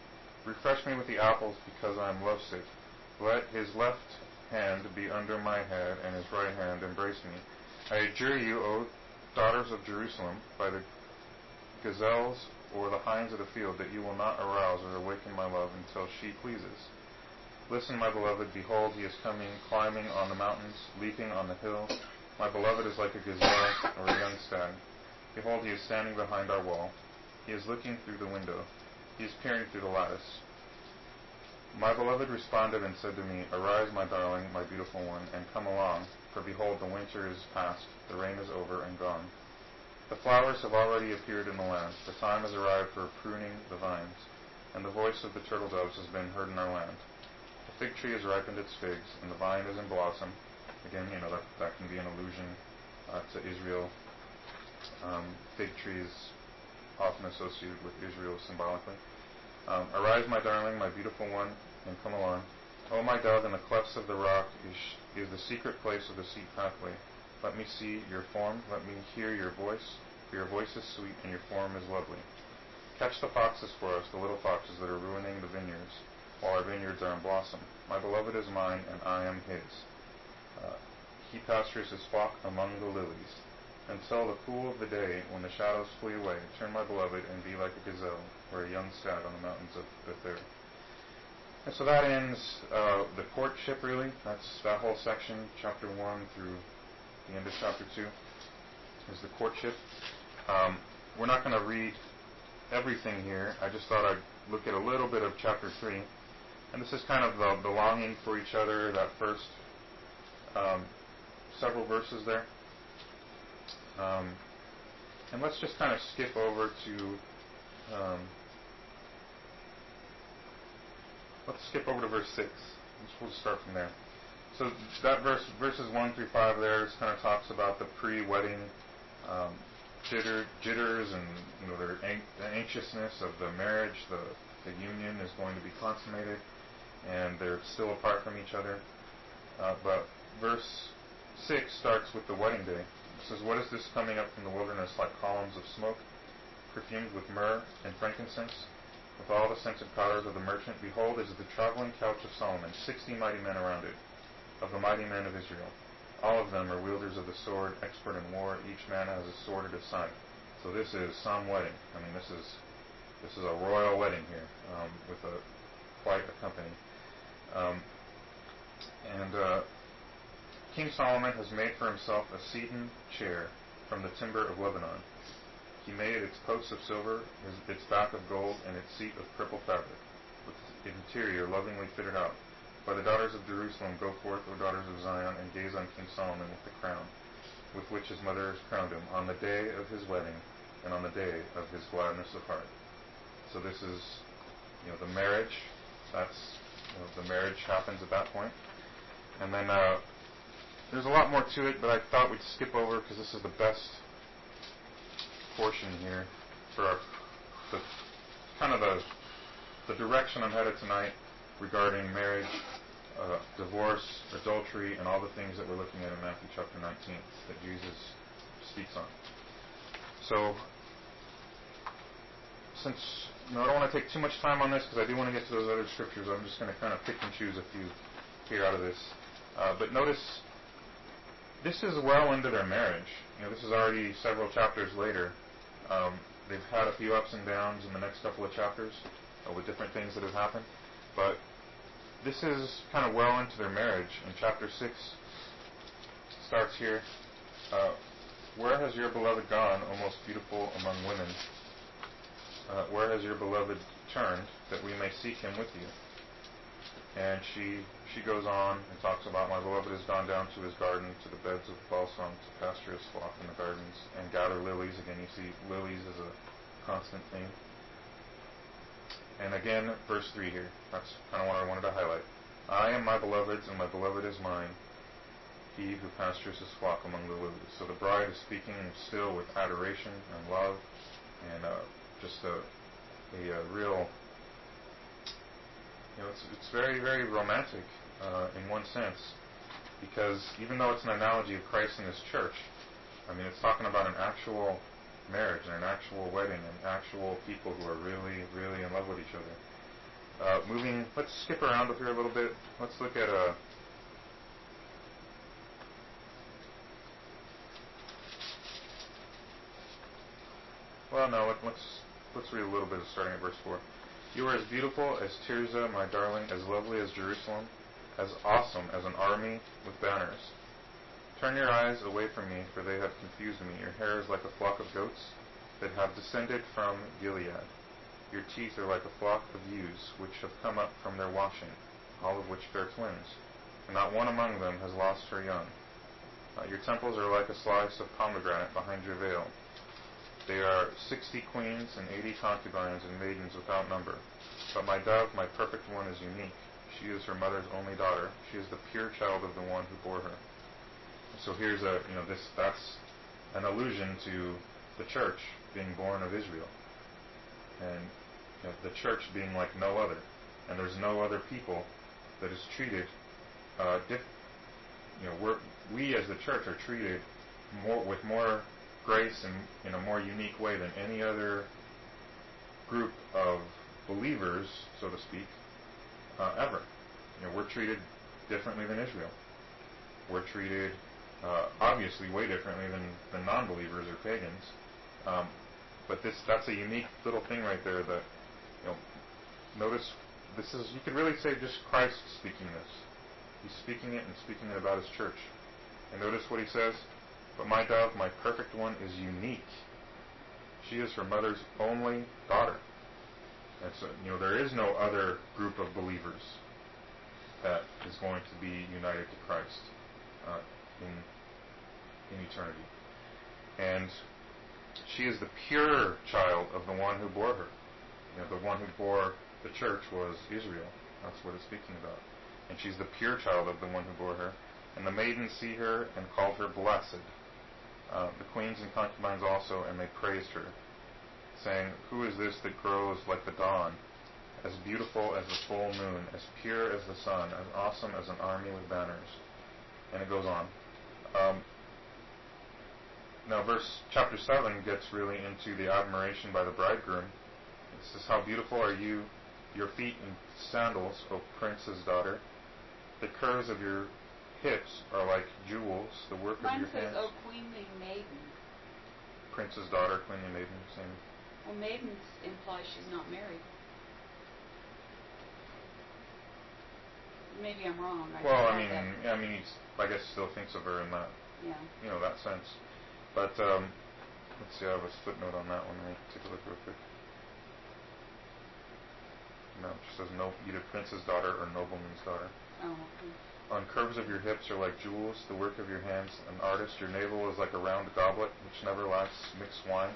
Refresh me with the apples, because I am lovesick. Let his left hand be under my head, and his right hand embrace me. I adjure you, O daughters of Jerusalem, by the gazelles or the hinds of the field, that you will not arouse or awaken my love until she pleases. Listen, my beloved, behold, he is coming, climbing on the mountains, leaping on the hill. My beloved is like a gazelle or a young stag. Behold, he is standing behind our wall. He is looking through the window. He is peering through the lattice. My beloved responded and said to me, Arise, my darling, my beautiful one, and come along, for behold, the winter is past, the rain is over and gone. The flowers have already appeared in the land. The time has arrived for pruning the vines, and the voice of the turtle doves has been heard in our land. The fig tree has ripened its figs, and the vine is in blossom. Again, that can be an allusion to Israel. Fig trees often associated with Israel symbolically. Arise, my darling, my beautiful one, and come along. O my dove, in the clefts of the rock is the secret place of the sea pathway. Let me see your form, let me hear your voice, for your voice is sweet and your form is lovely. Catch the foxes for us, the little foxes that are ruining the vineyards, while our vineyards are in blossom. My beloved is mine, and I am his. He pastures his flock among the lilies. Until the cool of the day, when the shadows flee away, turn my beloved and be like a gazelle, or a young stag on the mountains of Bether. And so that ends the courtship, really. That's that whole section, chapter 1 through the end of chapter 2, is the courtship. We're not going to read everything here. I just thought I'd look at a little bit of chapter 3. And this is kind of the longing for each other, that first several verses there. And let's just kind of skip over to verse 6. We'll start from there. So that verses 1 through 5 there just kind of talks about the pre-wedding jitters and the anxiousness of the marriage. The union is going to be consummated, and they're still apart from each other. But verse 6 starts with the wedding day. It says, What is this coming up from the wilderness like columns of smoke, perfumed with myrrh and frankincense, with all the scented powders of the merchant? Behold, it is the traveling couch of Solomon, 60 mighty men around it, of the mighty men of Israel. All of them are wielders of the sword, expert in war. Each man has a sword at his side. So this is some wedding. I mean, this is a royal wedding here, with quite a company. King Solomon has made for himself a Sedon chair from the timber of Lebanon. He made its posts of silver, its back of gold, and its seat of purple fabric, with its interior lovingly fitted out. By the daughters of Jerusalem, go forth, O daughters of Zion, and gaze on King Solomon with the crown, with which his mother has crowned him, on the day of his wedding, and on the day of his gladness of heart. So this is, the marriage. That's, the marriage happens at that point. And then there's a lot more to it, but I thought we'd skip over because this is the best portion here for the direction I'm headed tonight regarding marriage, divorce, adultery, and all the things that we're looking at in Matthew chapter 19 that Jesus speaks on. So, since I don't want to take too much time on this because I do want to get to those other scriptures, I'm just going to kind of pick and choose a few here out of this. But notice, this is well into their marriage. This is already several chapters later. They've had a few ups and downs in the next couple of chapters with different things that have happened. But this is kind of well into their marriage. And chapter 6 starts here. Where has your beloved gone, O most beautiful among women? Where has your beloved turned, that we may seek him with you? And she goes on and talks about, my beloved has gone down to his garden, to the beds of balsam, to pasture his flock in the gardens, and gather lilies. Again, you see lilies as a constant theme. And again, verse 3 here. That's kind of what I wanted to highlight. I am my beloved's, and my beloved is mine, he who pastures his flock among the lilies. So the bride is speaking still with adoration and love, and just a real, it's very, very romantic in one sense, because even though it's an analogy of Christ and his church, I mean, it's talking about an actual marriage and an actual wedding and actual people who are really, really in love with each other. Let's skip around here a little bit. Let's look at let's read a little bit starting at verse 4. You are as beautiful as Tirzah, my darling, as lovely as Jerusalem, as awesome as an army with banners. Turn your eyes away from me, for they have confused me. Your hair is like a flock of goats that have descended from Gilead. Your teeth are like a flock of ewes, which have come up from their washing, all of which bear twins, and not one among them has lost her young. Your temples are like a slice of pomegranate behind your veil. They are 60 queens and 80 concubines and maidens without number. But my dove, my perfect one, is unique. She is her mother's only daughter. She is the pure child of the one who bore her. So here's that's an allusion to the church being born of Israel, and the church being like no other, and there's no other people that is treated we as the church are treated with more grace and in a more unique way than any other group of believers, so to speak, ever. We're treated differently than Israel. We're treated obviously way differently than non-believers or pagans. But that's a unique little thing right there that, notice you could really say just Christ speaking this. He's speaking it and speaking it about his church. And notice what he says, but my dove, my perfect one, is unique. She is her mother's only daughter. And so, there is no other group of believers that is going to be united to Christ in eternity. And she is the pure child of the one who bore her. The one who bore the church was Israel. That's what it's speaking about. And she's the pure child of the one who bore her. And the maidens see her and called her blessed. The queens and concubines also, and they praised her, saying, who is this that grows like the dawn, as beautiful as the full moon, as pure as the sun, as awesome as an army with banners? And it goes on. Now chapter 7 gets really into the admiration by the bridegroom. It says, how beautiful are you, your feet in sandals, O prince's daughter. The curves of your hips are like jewels, the work of your hands. Mine says, oh, queenly maiden. Prince's daughter, queenly maiden, same. Well, maidens implies she's not married. Maybe I'm wrong. I guess still thinks of her in that, that sense. But let's see, I have a footnote on that one. Let me take a look real quick. No, it just says no, either prince's daughter or nobleman's daughter. Oh, okay. On curves of your hips are like jewels, the work of your hands, an artist. Your navel is like a round goblet which never lacks mixed wine.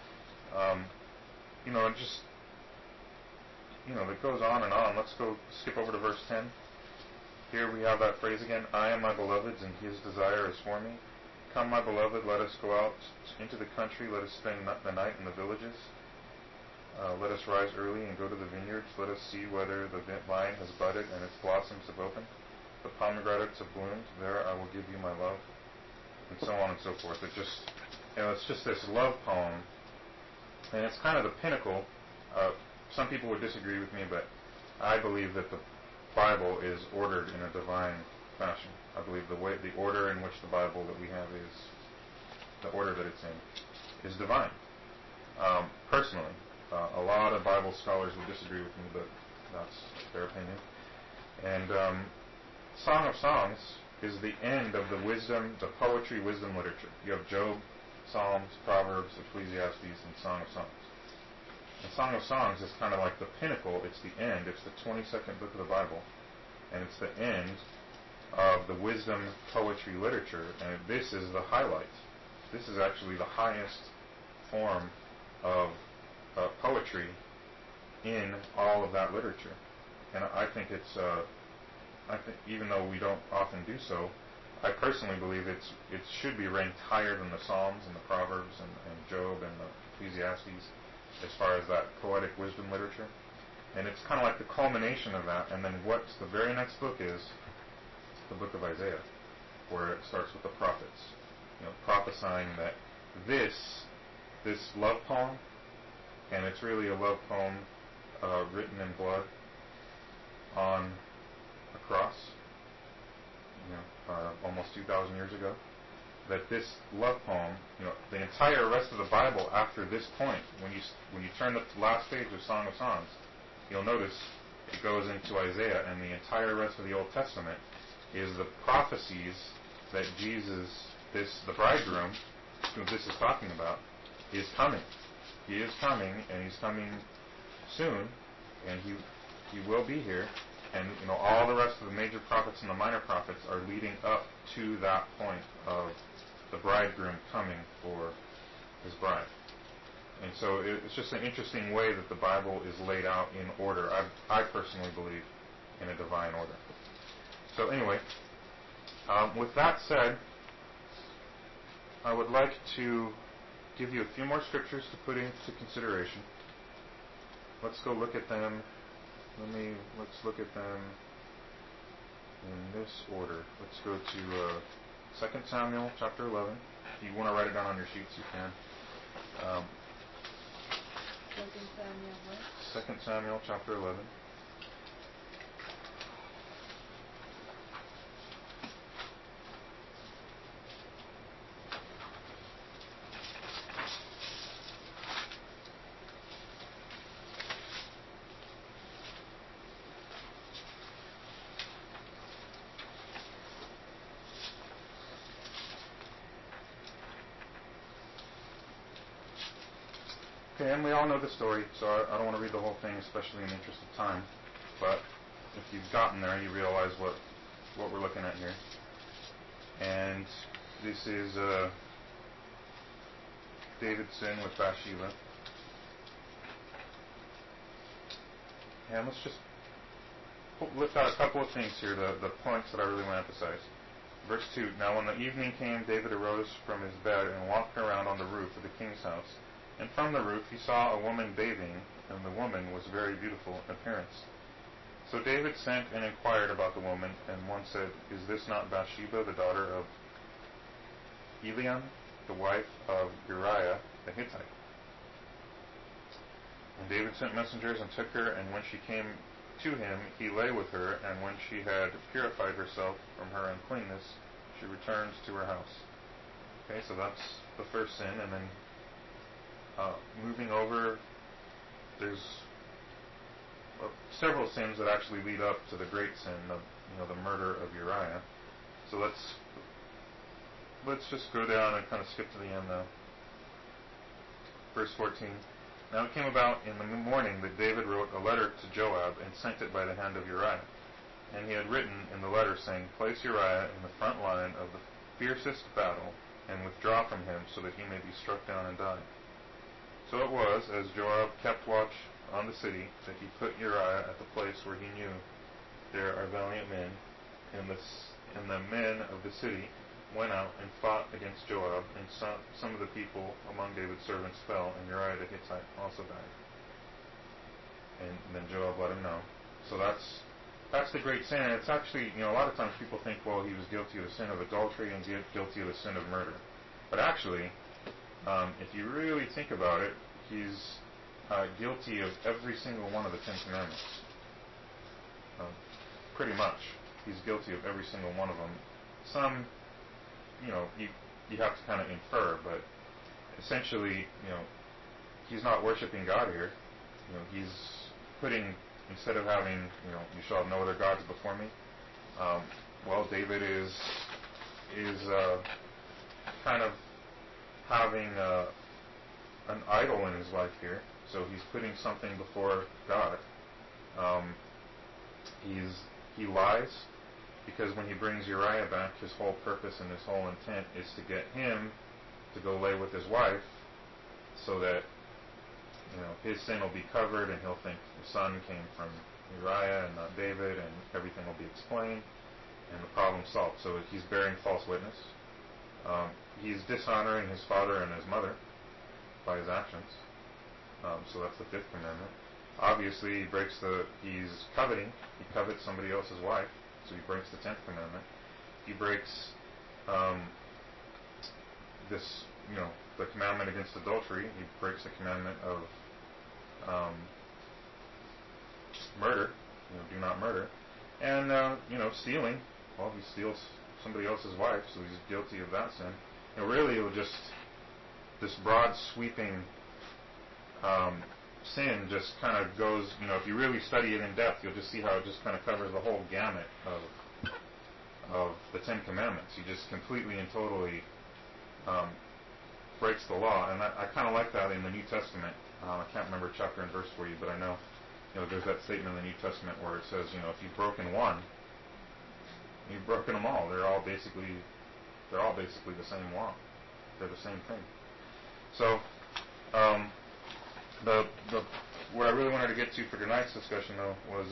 It goes on and on. Let's skip over to verse 10. Here we have that phrase again, I am my beloved's and his desire is for me. Come, my beloved, let us go out into the country, let us spend the night in the villages. Let us rise early and go to the vineyards. Let us see whether the vine has budded and its blossoms have opened. The pomegranates have bloomed. There I will give you my love. And so on and so forth. It's just this love poem. And it's kind of the pinnacle. Some people would disagree with me, but I believe that the Bible is ordered in a divine fashion. I believe the order in which the Bible that we have is, the order that it's in, is divine. Personally, a lot of Bible scholars would disagree with me, but that's their opinion. And Song of Songs is the end of the poetry wisdom literature. You have Job, Psalms, Proverbs, Ecclesiastes, and Song of Songs. The Song of Songs is kind of like the pinnacle. It's the end. It's the 22nd book of the Bible. And it's the end of the wisdom poetry literature. And this is the highlight. This is actually the highest form of poetry in all of that literature. And I think even though we don't often do so, I personally believe it should be ranked higher than the Psalms and the Proverbs and Job and the Ecclesiastes as far as that poetic wisdom literature. And it's kind of like the culmination of that. And then what's the very next book is the book of Isaiah, where it starts with the prophets, prophesying that this love poem, and it's really a love poem written in blood, on a cross, almost 2,000 years ago, that this love poem, the entire rest of the Bible after this point, when you turn the last page of Song of Songs, you'll notice it goes into Isaiah, and the entire rest of the Old Testament is the prophecies that Jesus, the bridegroom, who this is talking about, is coming. He is coming, and he's coming soon, and he will be here. And all the rest of the major prophets and the minor prophets are leading up to that point of the bridegroom coming for his bride. And so it's just an interesting way that the Bible is laid out in order. I personally believe in a divine order. So anyway, with that said, I would like to give you a few more scriptures to put into consideration. Let's go look at them. Let's look at them in this order. Let's go to 2 Samuel chapter 11. If you want to write it down on your sheets, you can. 2 Samuel what? 2 Samuel chapter 11. Okay, and we all know the story, so I don't want to read the whole thing, especially in the interest of time. But if you've gotten there, you realize what we're looking at here. And this is David's sin with Bathsheba. And let's just lift out a couple of things here, the points that I really want to emphasize. Verse 2, Now when the evening came, David arose from his bed and walked around on the roof of the king's house. And from the roof he saw a woman bathing, and the woman was very beautiful in appearance. So David sent and inquired about the woman, and one said, Is this not Bathsheba, the daughter of Eliam, the wife of Uriah the Hittite? And David sent messengers and took her, and when she came to him, he lay with her, and when she had purified herself from her uncleanness, she returns to her house. Okay, so that's the first sin, and then moving over, there's several sins that actually lead up to the great sin of the murder of Uriah. So let's just go down and kind of skip to the end now. Verse 14. Now it came about in the morning that David wrote a letter to Joab and sent it by the hand of Uriah. And he had written in the letter, saying, Place Uriah in the front line of the fiercest battle, and withdraw from him, so that he may be struck down and die. So it was, as Joab kept watch on the city, that he put Uriah at the place where he knew there are valiant men, and the men of the city went out and fought against Joab, and some of the people among David's servants fell, and Uriah the Hittite also died. And then Joab let him know. So that's the great sin, and it's actually, a lot of times people think, well, he was guilty of the sin of adultery and guilty of the sin of murder. But actually, if you really think about it, he's guilty of every single one of the Ten Commandments. Pretty much. He's guilty of every single one of them. Some, you have to kind of infer, but essentially, he's not worshiping God here. He's putting, instead of having, you shall have no other gods before me. David is kind of having an idol in his life here, so he's putting something before God. He lies, because when he brings Uriah back, his whole purpose and his whole intent is to get him to go lay with his wife, so that his sin will be covered, and he'll think the son came from Uriah and not David, and everything will be explained, and the problem solved. So he's bearing false witness. He's dishonoring his father and his mother by his actions. So that's the fifth commandment. Obviously, he's coveting. He covets somebody else's wife, so he breaks the 10th commandment. He breaks the commandment against adultery. He breaks the commandment of murder. do not murder. And, stealing, well, he steals somebody else's wife, so he's guilty of that sin. Really, it will just, this broad sweeping sin just kind of goes, if you really study it in depth, you'll just see how it just kind of covers the whole gamut of the Ten Commandments. He just completely and totally breaks the law. And I kind of like that in the New Testament. I can't remember chapter and verse for you, but I know, there's that statement in the New Testament where it says, if you've broken one, you've broken them all. They're all basically the same law. They're the same thing. So, what I really wanted to get to for tonight's discussion, though, was,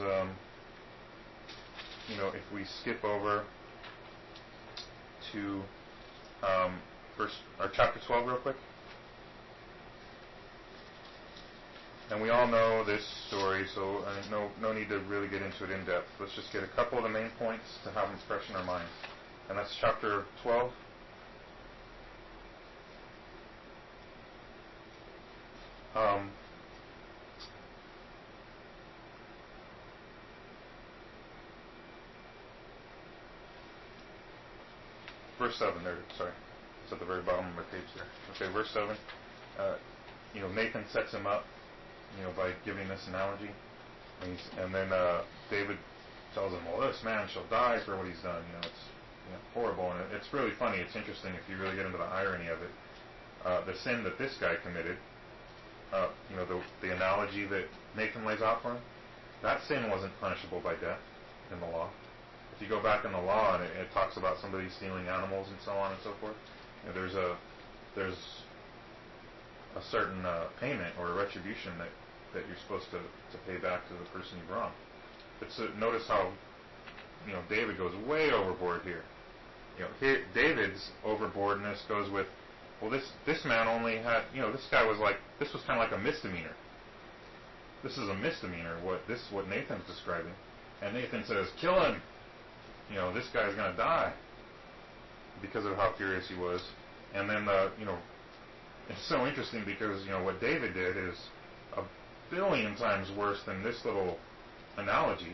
if we skip over to chapter 12 real quick. And we all know this story, so no need to really get into it in depth. Let's just get a couple of the main points to have them fresh in our minds. And that's chapter 12. Verse 7 there, sorry. It's at the very bottom of my page there. Okay, verse 7. Nathan sets him up, by giving this analogy. And then David tells him, well, this man shall die for what he's done. It's horrible. And it's really funny. It's interesting if you really get into the irony of it. The sin that this guy committed, the analogy that Nathan lays out for him, that sin wasn't punishable by death in the law. If you go back in the law and it talks about somebody stealing animals and so on and so forth, there's a certain payment or a retribution that you're supposed to pay back to the person you've wronged. But notice how David goes way overboard here. Here David's overboardness goes with, well, this man only had, this guy was like, this was kind of like a misdemeanor. This is a misdemeanor. What Nathan's describing, and Nathan says, kill him. This guy's going to die because of how furious he was. And then, it's so interesting because, what David did is a billion times worse than this little analogy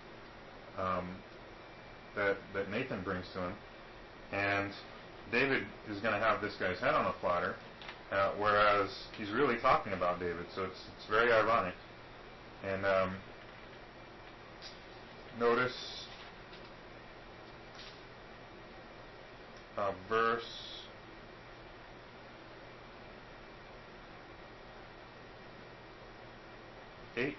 that Nathan brings to him. And David is going to have this guy's head on a platter, whereas he's really talking about David. So it's very ironic. And notice verse 8.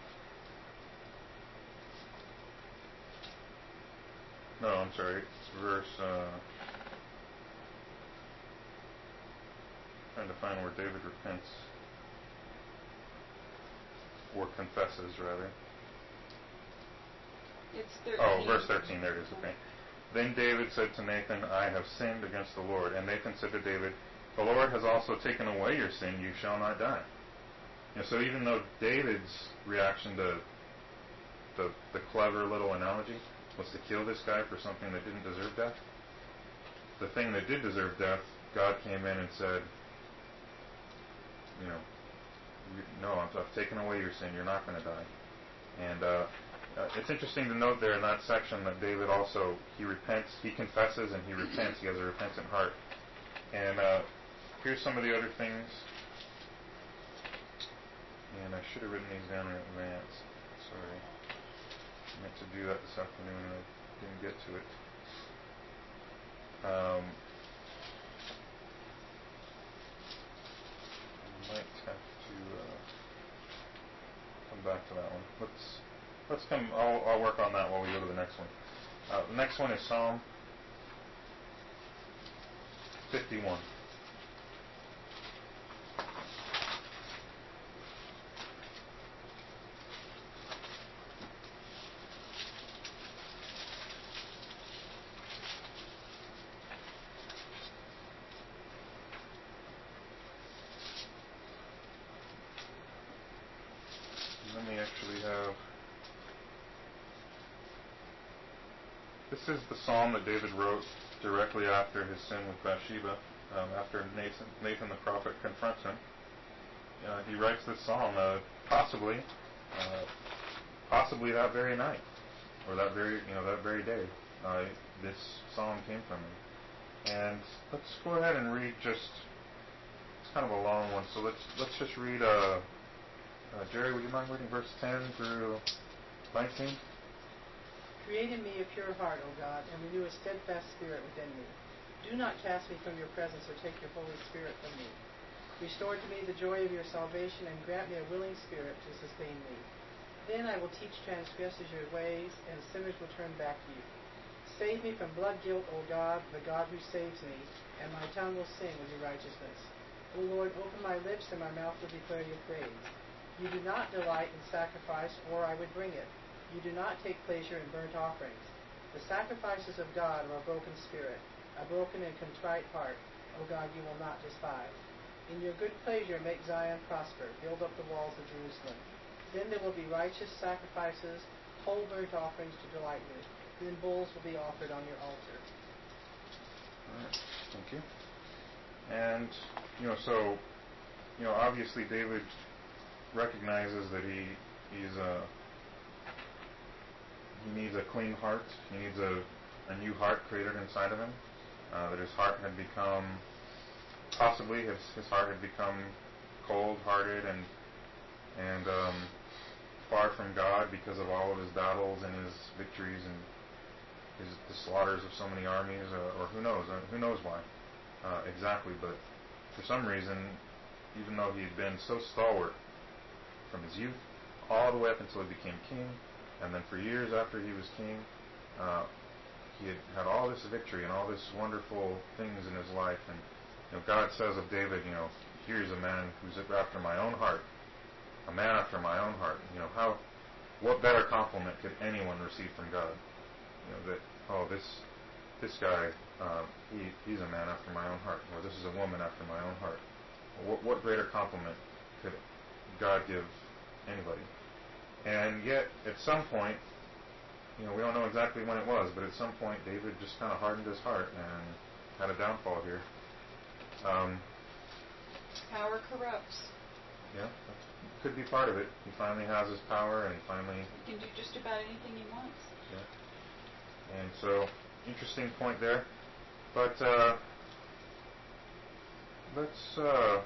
No, I'm sorry. It's verse. Trying to find where David repents, or confesses, rather. It's 13. Oh, verse 13. There it is. Okay. Then David said to Nathan, I have sinned against the Lord. And Nathan said to David, the Lord has also taken away your sin. You shall not die. So even though David's reaction to the clever little analogy was to kill this guy for something that didn't deserve death, the thing that did deserve death, God came in and said, no, I've taken away your sin. You're not going to die. And it's interesting to note there in that section that David also, he repents, he confesses, and he repents. He has a repentant heart. And here's some of the other things. And I should have written these down in advance. Sorry. I meant to do that this afternoon and I didn't get to it. I might have to come back to that one. Let's come. I'll work on that while we go to the next one. The next one is Psalm 51. Let me actually have. This is the psalm that David wrote directly after his sin with Bathsheba, after Nathan the prophet confronts him. He writes this psalm, possibly possibly that very night, or that very day, this psalm came from him. And let's go ahead and read it's kind of a long one, so let's just read, Jerry, would you mind reading verse 10 through 19? Create in me a pure heart, O God, and renew a steadfast spirit within me. Do not cast me from your presence or take your Holy Spirit from me. Restore to me the joy of your salvation and grant me a willing spirit to sustain me. Then I will teach transgressors your ways, and sinners will turn back to you. Save me from blood guilt, O God, the God who saves me, and my tongue will sing of your righteousness. O Lord, open my lips, and my mouth will declare your praise. You do not delight in sacrifice, or I would bring it. You do not take pleasure in burnt offerings. The sacrifices of God are a broken spirit, a broken and contrite heart. O God, you will not despise. In your good pleasure make Zion prosper. Build up the walls of Jerusalem. Then there will be righteous sacrifices, whole burnt offerings to delight you. Then bulls will be offered on your altar. All right, thank you. And, obviously David recognizes that he needs a clean heart. He needs a new heart created inside of him. That his heart had become, possibly his heart had become cold-hearted and far from God because of all of his battles and his victories and the slaughters of so many armies, or who knows why exactly. But for some reason, even though he had been so stalwart from his youth all the way up until he became king, and then for years after he was king, he had all this victory and all this wonderful things in his life. And God says of David, here's a man who's after my own heart, a man after my own heart. What better compliment could anyone receive from God? This guy, he's a man after my own heart, or this is a woman after my own heart. What greater compliment could God give anybody? And yet, at some point, we don't know exactly when it was, but at some point, David just kind of hardened his heart and had a downfall here. Power corrupts. Yeah, that could be part of it. He finally has his power, and he can do just about anything he wants. Yeah. And so, interesting point there. But let's. I'm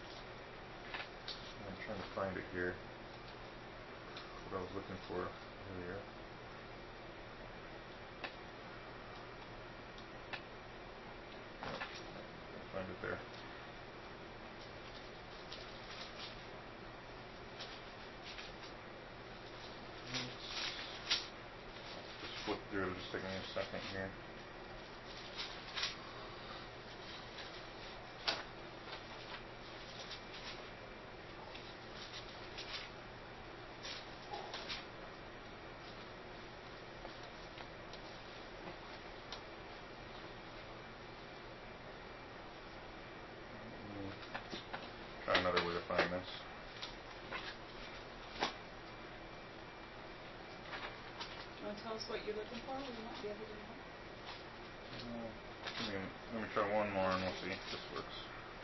trying to find it here. What I was looking for earlier. Can't find it there. Just flip through. Just take me a second here. Try another way to find this. You want to tell us what you're looking for? We might be able to help. Let me try one more and we'll see if this works.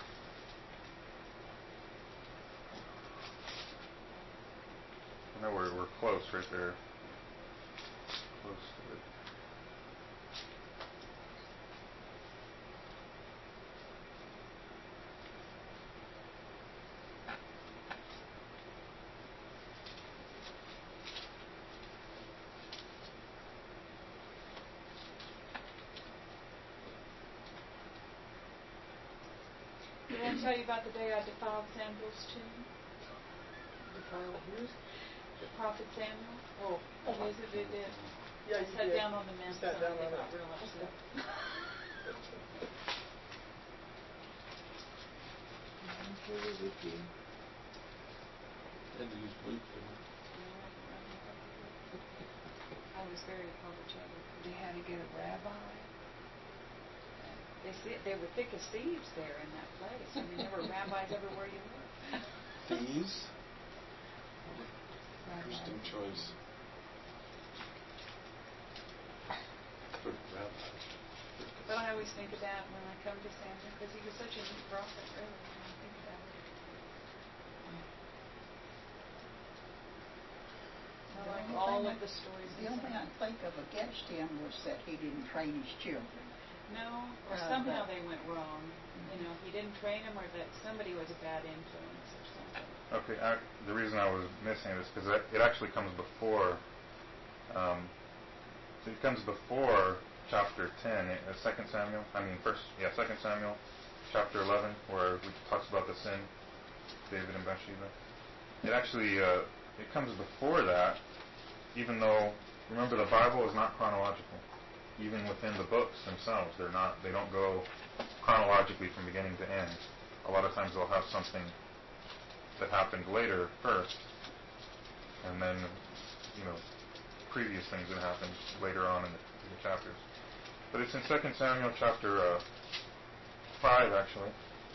I know we're close right there. Close to it. Did I tell you about the day I defiled Samuel's tomb? Defiled whose? The prophet Samuel. Oh. Yes, it did. Yeah, I sat down on the men's sat down They on got it. real upset. I'm totally with you. Had to use bleach, didn't I was very apologetic. They had to get a rabbi. They were thick as thieves there in that place. I mean, there were rabbis everywhere you looked. Thieves? Interesting choice. For rabbis. But I always think of that when I come to Samuel, because he was such a neat prophet, really, when I think about it. I like the stories. The only thing I think of against him was that he didn't train his children. No, or somehow they went wrong. You know, he didn't train them, or that somebody was a bad influence or something. Okay, the reason I was missing this because it actually comes before. So it comes before chapter 10, 2 Samuel. I mean, 2 Samuel, chapter 11, where it talks about the sin, David and Bathsheba. It actually it comes before that, even though remember the Bible is not chronological. Even within the books themselves, they don't go chronologically from beginning to end. A lot of times they'll have something that happened later first, and then, previous things that happened later on in the chapters. But it's in 2 Samuel chapter 5, actually.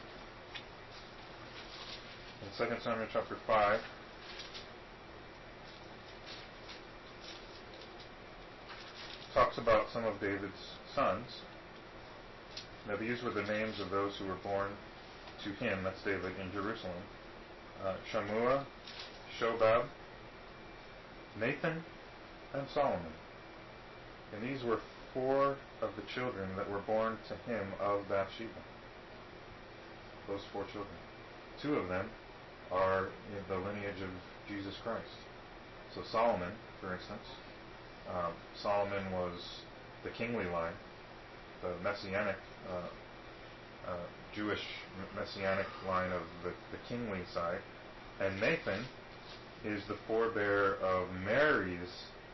In 2 Samuel chapter 5, talks about some of David's sons. Now these were the names of those who were born to him, that's David, in Jerusalem. Shammua, Shobab, Nathan, and Solomon. And these were 4 of the children that were born to him of Bathsheba. Those 4 children. 2 of them are in the lineage of Jesus Christ. So Solomon, for instance, Solomon was the kingly line, the messianic, Jewish messianic line of the kingly side. And Nathan is the forebearer of Mary's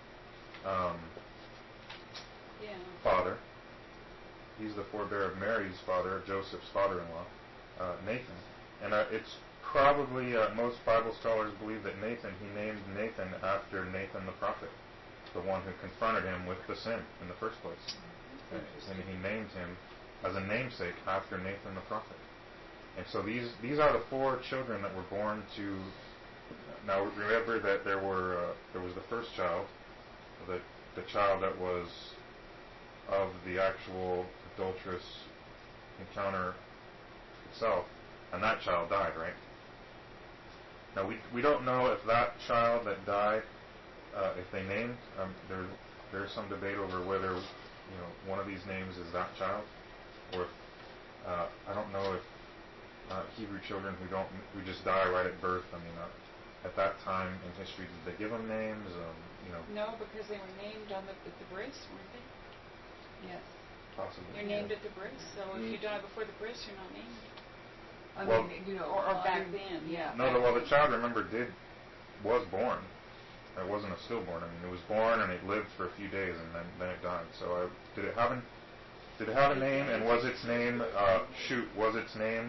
father. He's the forebearer of Mary's father, Joseph's father-in-law, Nathan. And it's probably, most Bible scholars believe that he named Nathan after Nathan the prophet, the one who confronted him with the sin in the first place. And he named him as a namesake after Nathan the prophet. And so these are the 4 children that were born to. Now remember that there was the first child, the child that was of the actual adulterous encounter itself, and that child died, right? Now we don't know if that child that died, if they named, there's some debate over whether one of these names is that child, or if, I don't know if Hebrew children who just die right at birth. I mean, at that time in history, did they give them names? No, because they were named at the bris, weren't they? Yes. Possibly. You're named at the bris, so if you die before the bris, you're not named. I Well, mean, or back then, yeah. No, the child, remember, was born. It wasn't a stillborn. I mean, it was born and it lived for a few days and then it died. So did it have a name? And was its name? Was its name?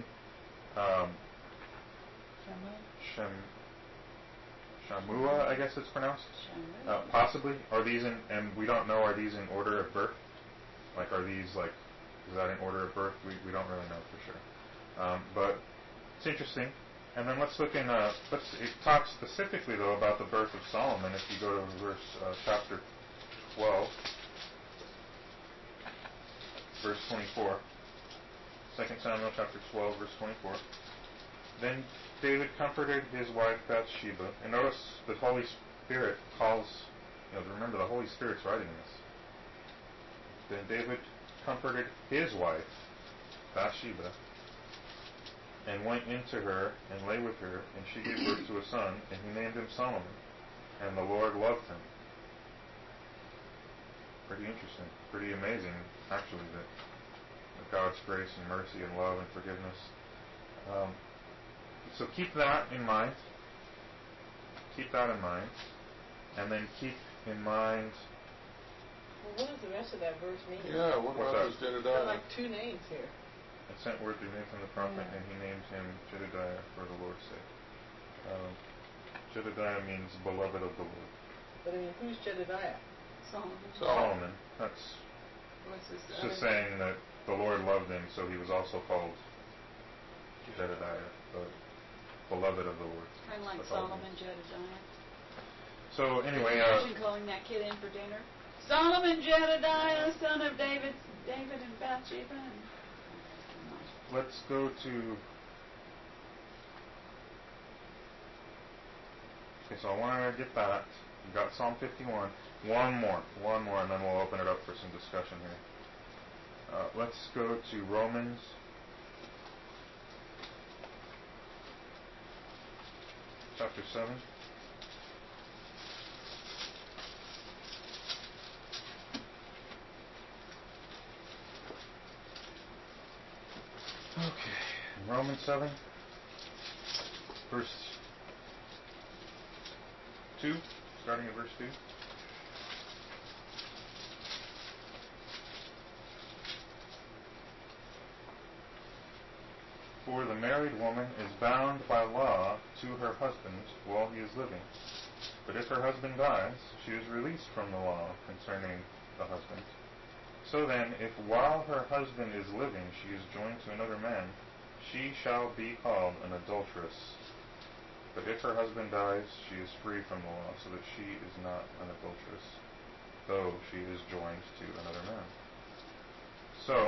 Shammua, I guess it's pronounced. Possibly. Are these and we don't know. Are these in order of birth? Like, are these is that in order of birth? We don't really know for sure. But it's interesting. And then let's look in. It talks specifically though about the birth of Solomon. If you go to chapter 12, verse 24. 2 Samuel chapter 12, verse 24. Then David comforted his wife Bathsheba. And notice the Holy Spirit calls. Remember the Holy Spirit's writing this. Then David comforted his wife Bathsheba, and went into her, and lay with her, and she gave birth to a son, and he named him Solomon, and the Lord loved him. Pretty interesting, pretty amazing, actually, that God's grace and mercy and love and forgiveness. So keep that in mind. Keep that in mind. And then keep in mind... Well, what does the rest of that verse mean? Yeah, what about this There Jedediah? are like 2 names here. I sent word through Nathan the prophet, and he named him Jedediah for the Lord's sake. Jedediah means beloved of the Lord. But I mean, who's Jedediah? Solomon. That's What's this it's just saying that the Lord loved him, so he was also called Jedediah, the beloved of the Lord. Kind of like That's all it Solomon Jedediah. So anyway, Imagine calling that kid in for dinner. Solomon Jedediah, son of David and Bathsheba. let's go to... Okay, so I want to get that. We've got Psalm 51. One more, and then we'll open it up for some discussion here. Let's go to Romans chapter 7. Okay, Romans 7, verse 2, starting at verse 2. For the married woman is bound by law to her husband while he is living. But if her husband dies, she is released from the law concerning the husband. So then, if while her husband is living she is joined to another man, she shall be called an adulteress. But if her husband dies, she is free from the law, so that she is not an adulteress, though she is joined to another man. So,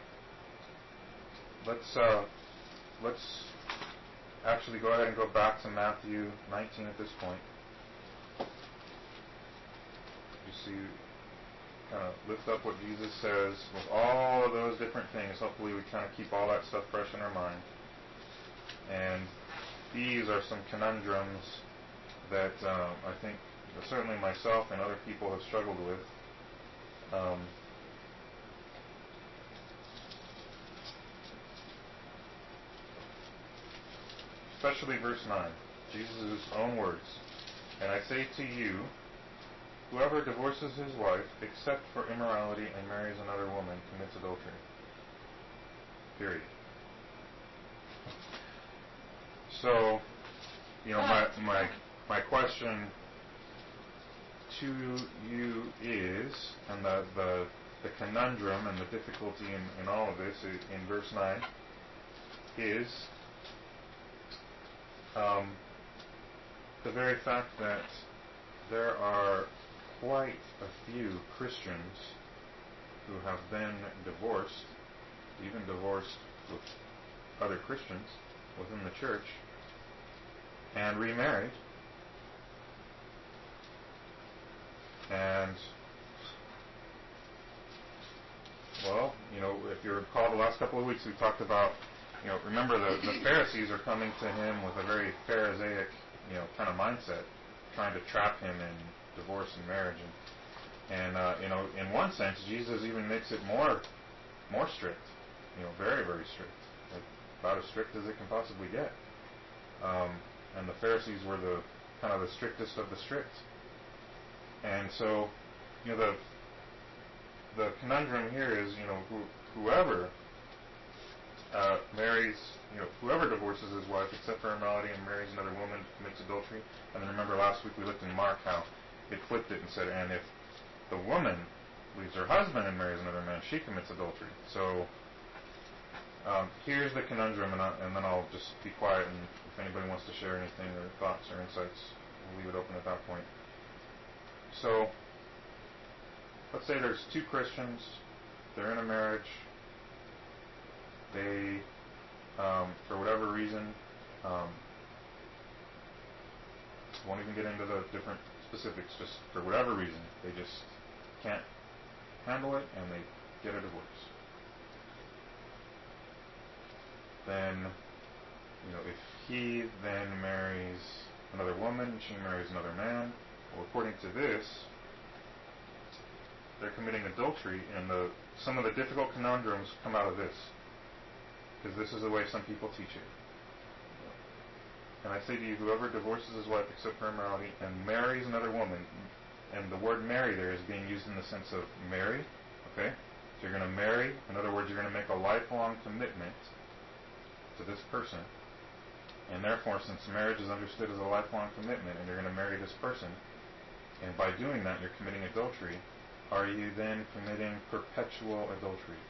let's actually go ahead and go back to Matthew 19 at this point. You see, kind of lift up what Jesus says with all of those different things. Hopefully we kind of keep all that stuff fresh in our mind. And these are some conundrums that I think certainly myself and other people have struggled with. Especially verse 9, Jesus' own words. And I say to you, whoever divorces his wife, except for immorality, and marries another woman, commits adultery. Period. So, my question to you is, and the conundrum and the difficulty in all of this in verse 9 is the very fact that there are quite a few Christians who have been divorced, even divorced with other Christians within the church, and remarried. And, well, if you recall the last couple of weeks we talked about, remember the Pharisees are coming to him with a very Pharisaic, kind of mindset, trying to trap him in divorce and marriage. And in one sense, Jesus even makes it more strict, very, very strict, about as strict as it can possibly get. And the Pharisees were the kind of the strictest of the strict. And so, the conundrum here is, whoever marries, whoever divorces his wife except for immorality and marries another woman commits adultery. And then remember last week we looked in Mark how it flipped it and said, and if the woman leaves her husband and marries another man, she commits adultery. So here's the conundrum, and then I'll just be quiet, and if anybody wants to share anything or thoughts or insights, we'll leave it open at that point. So let's say there's two Christians, they're in a marriage, they, for whatever reason, won't even get into the different specifics, just for whatever reason, they just can't handle it and they get a divorce. Then, if he then marries another woman, she marries another man, well, according to this, they're committing adultery, and some of the difficult conundrums come out of this, because this is the way some people teach it. And I say to you, whoever divorces his wife except for immorality and marries another woman, and the word marry there is being used in the sense of marry, okay? So you're going to marry, in other words, you're going to make a lifelong commitment to this person, and therefore, since marriage is understood as a lifelong commitment, and you're going to marry this person, and by doing that you're committing adultery, are you then committing perpetual adultery?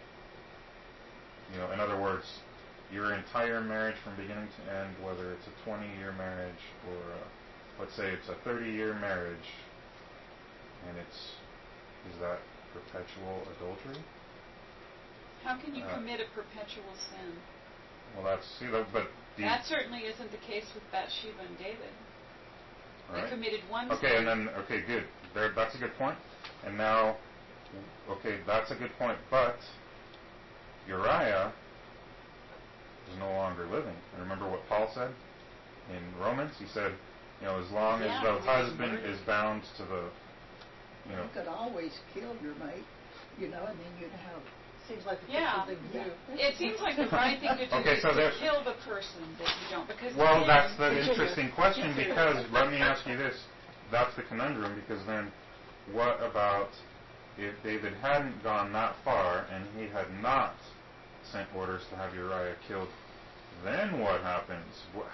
In other words, your entire marriage from beginning to end, whether it's a 20-year marriage or let's say it's a 30-year marriage, and is that perpetual adultery? How can you commit a perpetual sin? Well, that certainly isn't the case with Bathsheba and David. right? He committed one Okay, sin. and then, okay, good. That's a good point. And now, okay, that's a good point, but Uriah is no longer living. And remember what Paul said in Romans? He said, as long as the husband is bound to the, You could always kill your mate, and then you'd have... Seems like the Yeah. thing to do. It seems like the right thing to do Okay, is so to kill the person that you don't. Because well, then- that's the interesting question, because let me ask you this. That's the conundrum, because then what about if David hadn't gone that far and he had not sent orders to have Uriah killed? Then what happens?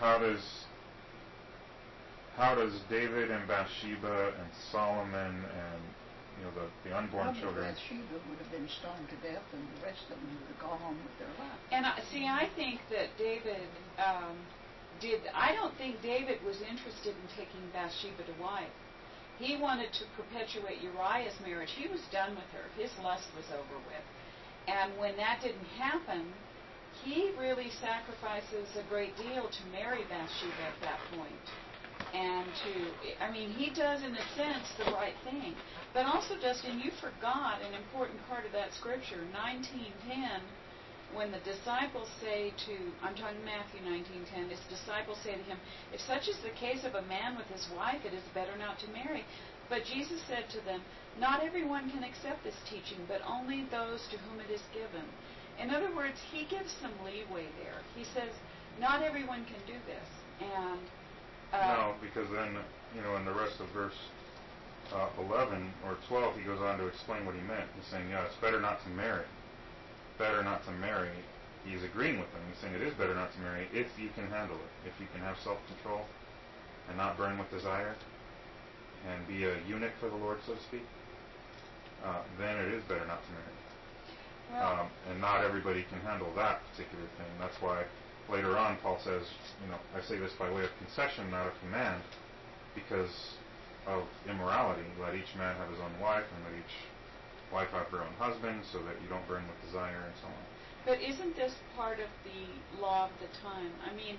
How does David and Bathsheba and Solomon and the unborn Probably children? Bathsheba would have been stoned to death, and the rest of them would have gone on with their life. And I think that David did. I don't think David was interested in taking Bathsheba to wife. He wanted to perpetuate Uriah's marriage. He was done with her. His lust was over with. And when that didn't happen, he really sacrifices a great deal to marry Bathsheba at that point. And he does in a sense the right thing. But also, Justin, you forgot an important part of that scripture, 19:10, when the disciples say to, I'm talking Matthew 19:10, his disciples say to him, if such is the case of a man with his wife, it is better not to marry. But Jesus said to them, not everyone can accept this teaching, but only those to whom it is given. In other words, he gives some leeway there. He says, not everyone can do this. And no, because then, in the rest of verse 11 or 12, he goes on to explain what he meant. He's saying, it's better not to marry. Better not to marry. He's agreeing with them. He's saying it is better not to marry if you can handle it, if you can have self-control and not burn with desire and be a eunuch for the Lord, so to speak. Then it is better not to marry. well, And not everybody can handle that particular thing. That's why later on Paul says, I say this by way of concession, not a command, because of immorality. Let each man have his own wife, and let each wife have her own husband, so that you don't burn with desire, and so on. but isn't this part of the law of the time?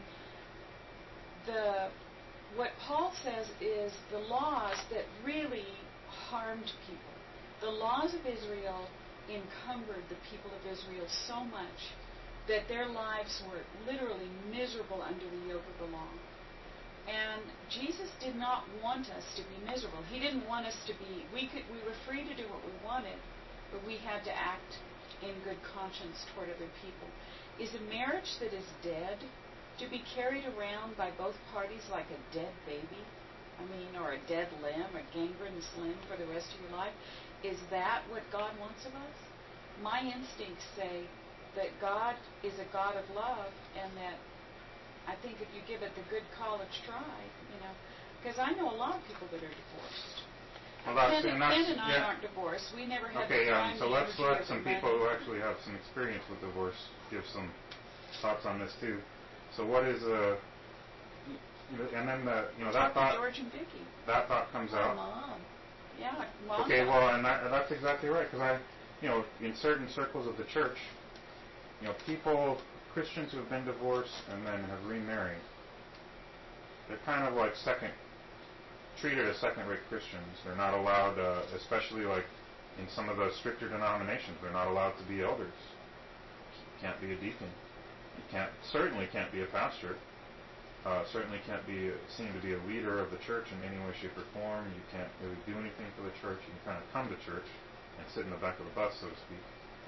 What Paul says is the laws that really harmed people. The laws of Israel encumbered the people of Israel so much that their lives were literally miserable under the yoke of the law. And Jesus did not want us to be miserable. He didn't want us to be, we were free to do what we wanted, but we had to act in good conscience toward other people. Is a marriage that is dead to be carried around by both parties like a dead baby? Or a dead limb, a gangrenous limb for the rest of your life? Is that what God wants of us? My instincts say that God is a God of love, and that I think if you give it the good college try, because I know a lot of people that are divorced. Well, Ken and I aren't divorced. We never had the time. So let's let some people who actually have some experience with divorce give some thoughts on this too. So what is and then that thought, George and Vicky. that thought comes out. Mom. Yeah, Mom. Okay, well, and that's exactly right, because in certain circles of the church, Christians who have been divorced and then have remarried, they're kind of like treated as second-rate Christians. They're not allowed, especially like in some of the stricter denominations, they're not allowed to be elders. You can't be a deacon. You certainly can't be a pastor. Certainly can't be seen to be a leader of the church in any way, shape, or form. You can't really do anything for the church. You can kind of come to church and sit in the back of the bus, so to speak.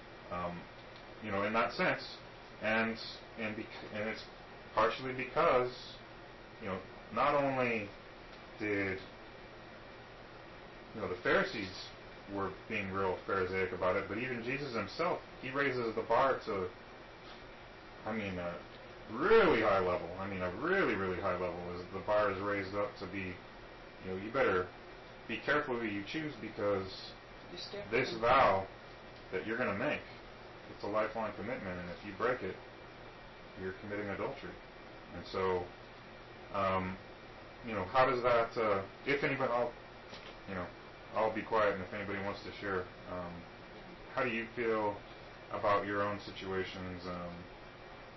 In that sense, and it's partially because, not only did the Pharisees were being real Pharisaic about it, but even Jesus himself, he raises the bar to, a really high level. A really, really high level. The bar is raised up to be, you better be careful who you choose, because this vow that you're going to make, it's a lifelong commitment, and if you break it, you're committing adultery. And so, how does that, if anybody, I'll be quiet, and if anybody wants to share, how do you feel about your own situations?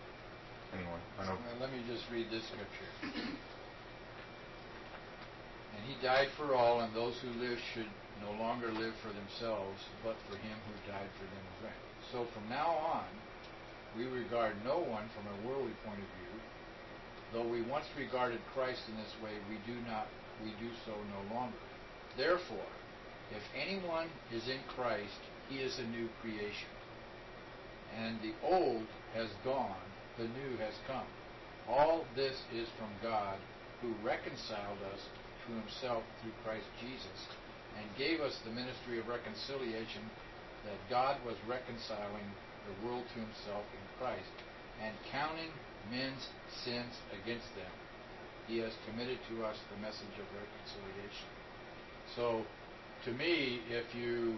Anyone? I know. Well, let me just read this scripture. died for all, and those who live should no longer live for themselves, but for him who died for them. So from now on, we regard no one from a worldly point of view. Though we once regarded Christ in this way, we do so no longer. Therefore, if anyone is in Christ, he is a new creation. And the old has gone, the new has come. All this is from God, who reconciled us to himself through Christ Jesus, and gave us the ministry of reconciliation, that God was reconciling the world to himself in Christ, and counting men's sins against them, he has committed to us the message of reconciliation. So, to me, if you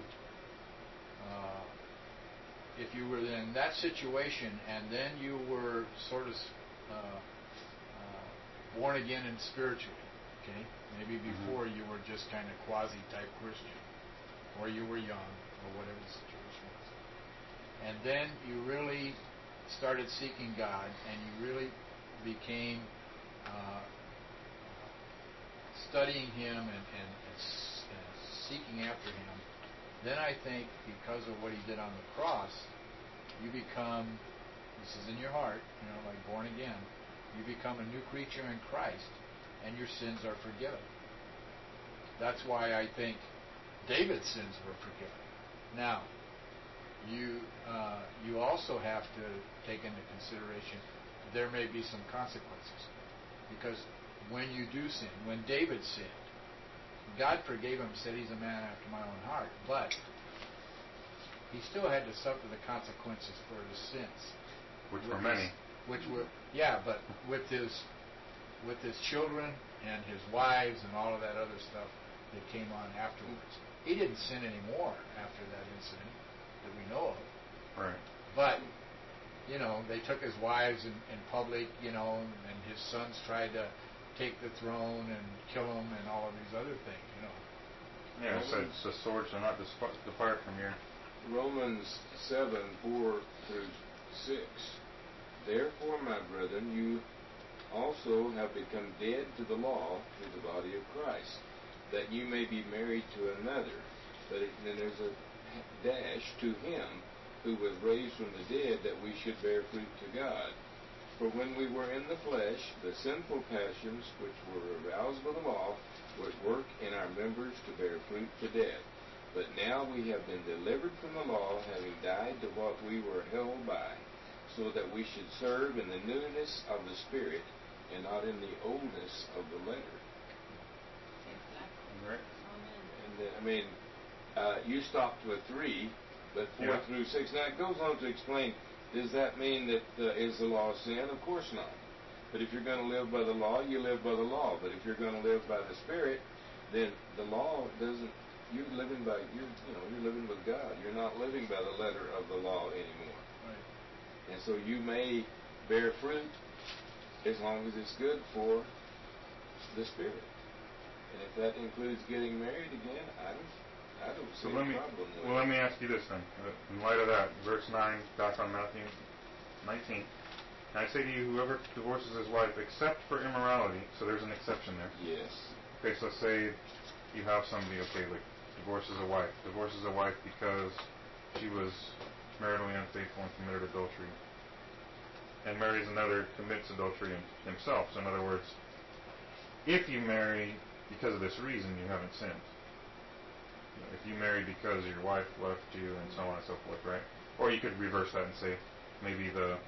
were in that situation, and then you were sort of born again and spiritually, okay? Maybe before you were just kind of quasi-type Christian, or you were young, or whatever the situation was. And then you really started seeking God, and you really became studying him and seeking after him. Then I think because of what he did on the cross, you become, this is in your heart, like born again, you become a new creature in Christ, and your sins are forgiven. That's why I think David's sins were forgiven. Now, you also have to take into consideration there may be some consequences. Because when you do sin, when David sinned, God forgave him, said he's a man after my own heart, but he still had to suffer the consequences for his sins. Which were many. But with his children and his wives and all of that other stuff that came on afterwards. He didn't sin anymore after that incident that we know of. Right. But, they took his wives in public, and his sons tried to take the throne and kill him and all of these other things, Yeah, it said the sword shall not depart from your... Romans 7:4-6. Therefore, my brethren, you also have become dead to the law through the body of Christ, that you may be married to another. But then there's a dash, to him who was raised from the dead, that we should bear fruit to God. For when we were in the flesh, the sinful passions which were aroused by the law would work in our members to bear fruit to death. But now we have been delivered from the law, having died to what we were held by, so that we should serve in the newness of the Spirit, and not in the oldness of the letter. Exactly. Right. Amen. And you stopped with 3, but 4 through 6. Now it goes on to explain, does that mean that is the law sin? Of course not. But if you're going to live by the law, you live by the law. But if you're going to live by the Spirit, then the law doesn't. You're living with God. You're not living by the letter of the law anymore. Right. And so you may bear fruit as long as it's good for the Spirit. And if that includes getting married again, I don't see a problem with it. Well, let me ask you this then. In light of that, verse 9, back on Matthew 19. And I say to you, whoever divorces his wife except for immorality, so there's an exception there. Yes. Okay, so say you have somebody, like divorces a wife because she was maritally unfaithful and committed adultery, and marries another, commits adultery himself. So in other words, if you marry because of this reason, you haven't sinned. If you marry because your wife left you and so on and so forth, right? Or you could reverse that and say maybe the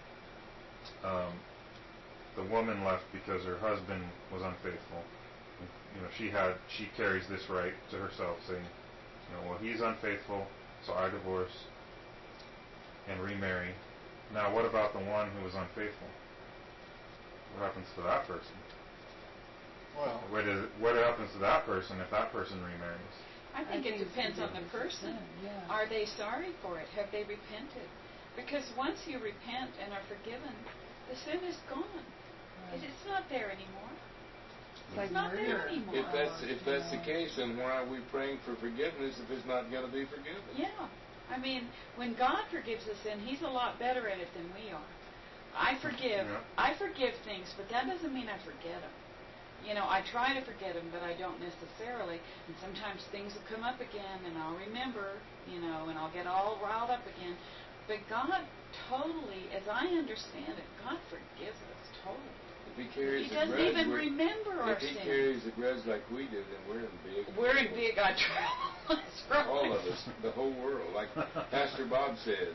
woman left because her husband was unfaithful. She carries this right to herself, saying, well, he's unfaithful, so I divorce and remarry. Now, what about the one who was unfaithful? What happens to that person? Well, what happens to that person if that person remarries? I think it depends on the person. Yeah. Are they sorry for it? Have they repented? Because once you repent and are forgiven, the sin is gone. Right. It's not there anymore. Like It's not there murder. anymore. If that's the case, then why are we praying for forgiveness if it's not going to be forgiven? Yeah. When God forgives a sin, He's a lot better at it than we are. I forgive things, but that doesn't mean I forget them. I try to forget them, but I don't necessarily. And sometimes things will come up again, and I'll remember, and I'll get all riled up again. But God totally, as I understand it, God forgives us totally. If He carries He a doesn't grudge, even remember our if He sins. carries a grudge like we do, then we're in big. We're in big trouble. That's right. All of us, the whole world. Like Pastor Bob says,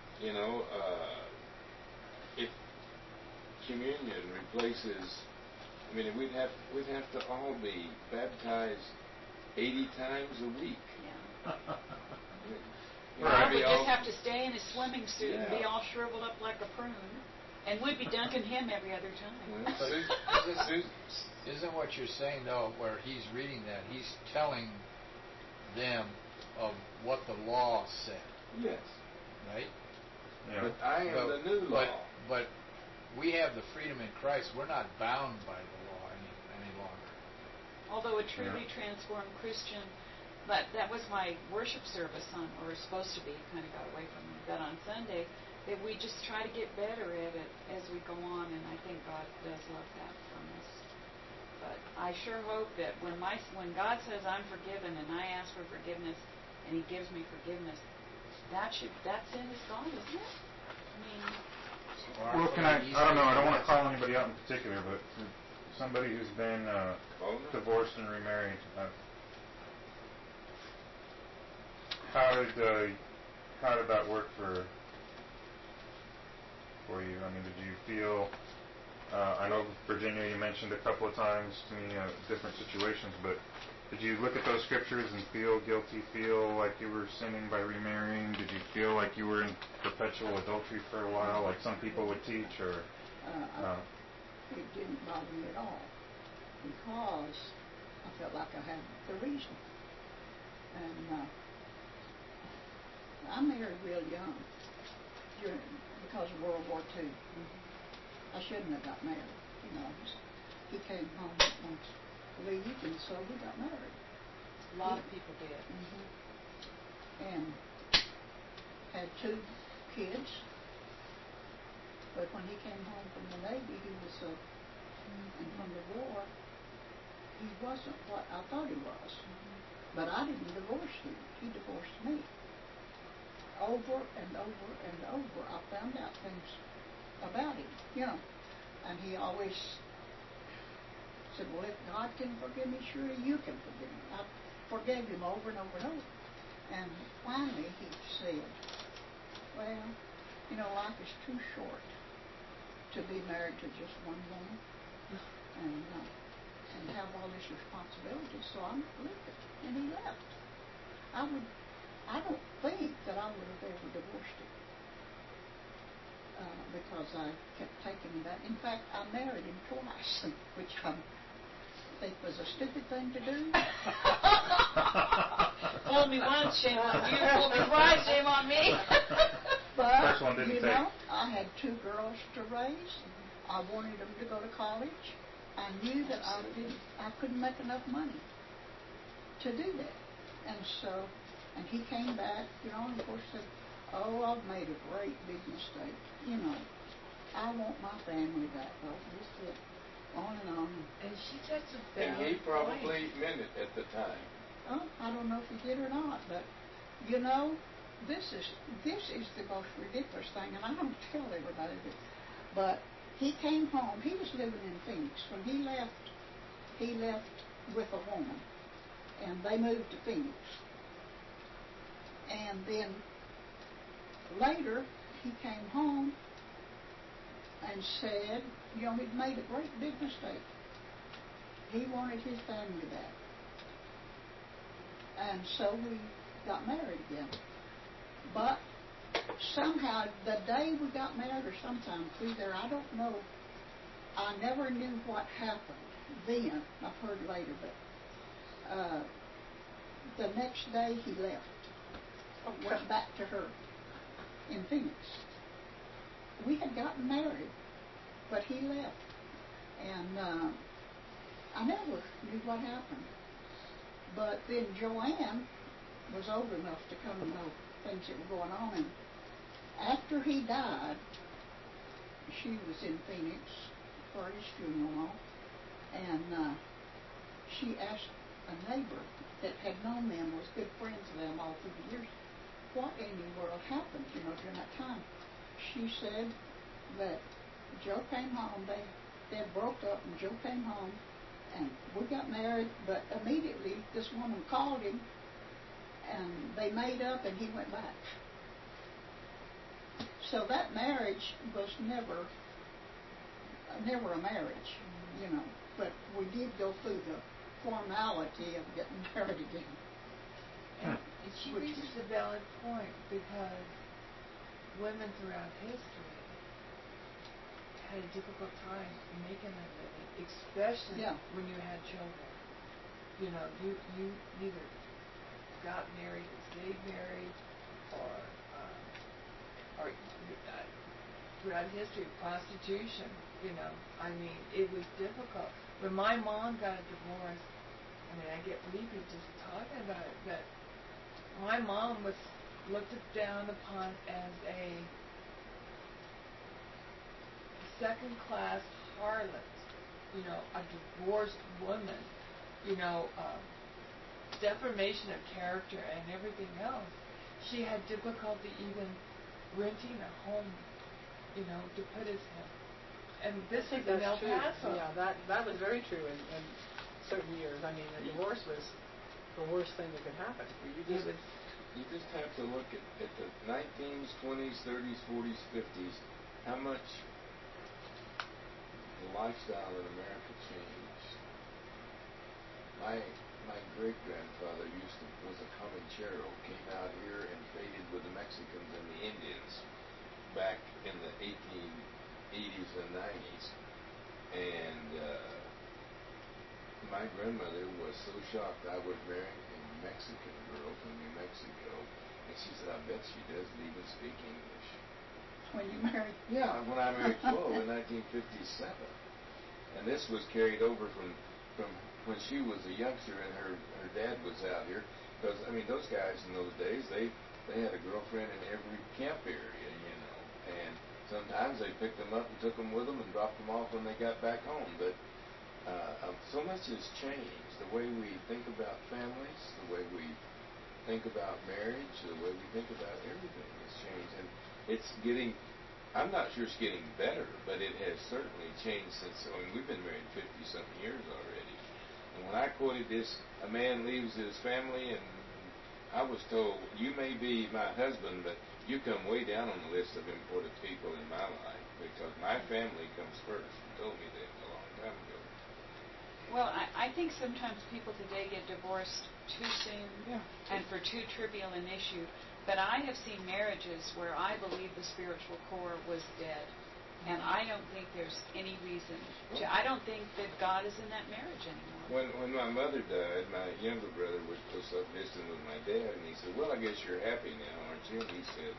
if communion replaces, we'd have to all be baptized 80 times a week. Yeah. Right. Bob would just have to stay in his swimming suit and be Yeah. all shriveled up like a prune, and we'd be dunking him every other time. Isn't what you're saying, though, where he's reading that, he's telling them of what the law said, Yes. right? Yeah. But I am the new law. But we have the freedom in Christ. We're not bound by the law any longer. Although a truly transformed Christian, but that was my worship service on, or was supposed to be, kind of got away from that on Sunday, that we just try to get better at it as we go on, and I think God does love that from us. But I sure hope that when God says I'm forgiven and I ask for forgiveness and He gives me forgiveness, that sin is gone, isn't it? Well, I don't know, I don't want to call anybody out in particular, but for somebody who's been divorced and remarried, how did that work for you? Did you feel, I know, Virginia, you mentioned a couple of times to me different situations, but did you look at those scriptures and feel guilty, feel like you were sinning by remarrying? Did you feel like you were in perpetual adultery for a while, like some people would teach, or? It didn't bother me at all, because I felt like I had the reason. And I married real young because of World War II. I shouldn't have got married. He came home once a week, and so we got married. A lot of people did. And had 2 kids. But when he came home from the Navy, he was and from the war, he wasn't what I thought he was. But I didn't divorce him. He divorced me. Over and over and over, I found out things about him, And he always said, well, if God can forgive me, surely you can forgive me. I forgave him over and over and over. And finally he said, well, life is too short to be married to just one woman and have all this responsibility, so I'm leaving. And he left. I don't think that I would have ever divorced him because I kept taking him back. In fact, I married him twice, which I think was a stupid thing to do. Fool me once, shame on you. Fool me twice, shame on me. But, First one didn't take. I had 2 girls to raise. I wanted them to go to college. I knew that I couldn't make enough money to do that. And he came back, and of course said, oh, I've made a great big mistake. I want my family back. Oh, just on and on. And that's a valid And he probably point. meant it at the time. Oh, I don't know if he did or not, but this is the most ridiculous thing, and I don't tell everybody this. But he came home. He was living in Phoenix. When he left with a woman, and they moved to Phoenix. And then later he came home and said, he'd made a great big mistake. He wanted his family back. And so we got married again. But somehow, the day we got married, or sometime through there, I don't know, I never knew what happened then. I've heard later, but the next day he left. Went back to her in Phoenix. We had gotten married, but he left. And I never knew what happened. But then Joanne was old enough to come and know things that were going on. And after he died, she was in Phoenix for his funeral. And she asked a neighbor that had known them, was good friends with them all through the years, what in the world happened, during that time. She said that Joe came home, they had broke up, and Joe came home, and we got married, but immediately this woman called him, and they made up, and he went back. So that marriage was never a marriage, but we did go through the formality of getting married again. And she reaches a valid point, because women throughout history had a difficult time making a living, especially when you had children. You either got married, stayed married, or throughout history, prostitution. It was difficult. When my mom got a divorce, I get weepy just talking about it, but my mom was looked down upon as a second-class harlot, a divorced woman, defamation of character and everything else. She had difficulty even renting a home, to put us in. And this is in El Paso. Yeah, that was very true in certain years. A divorce was the worst thing that could happen. You just have to look at the 19s, 20s, 30s, 40s, 50s, how much the lifestyle in America changed. My great-grandfather was a Comanchero, came out here and traded with the Mexicans and the Indians back in the 1880s and 90s. And my grandmother was so shocked I was marrying a Mexican girl from New Mexico, and she said, I bet she doesn't even speak English. When you married? Yeah, when I married Flo in 1957. And this was carried over from when she was a youngster and her dad was out here. Because, those guys in those days, they had a girlfriend in every camp area, And sometimes they picked them up and took them with them and dropped them off when they got back home. But so much has changed. The way we think about families, the way we think about marriage, the way we think about everything has changed. And it's getting, I'm not sure it's getting better, but it has certainly changed since, we've been married 50-something years already. And when I quoted this, a man leaves his family, and I was told, you may be my husband, but you come way down on the list of important people in my life, because my family comes first. You told me that a long time ago. Well, I think sometimes people today get divorced too soon and for too trivial an issue. But I have seen marriages where I believe the spiritual core was dead. And I don't think there's any reason to. I don't think that God is in that marriage anymore. When my mother died, my younger brother was close up visiting with my dad, and he said, well, I guess you're happy now, aren't you? And he said,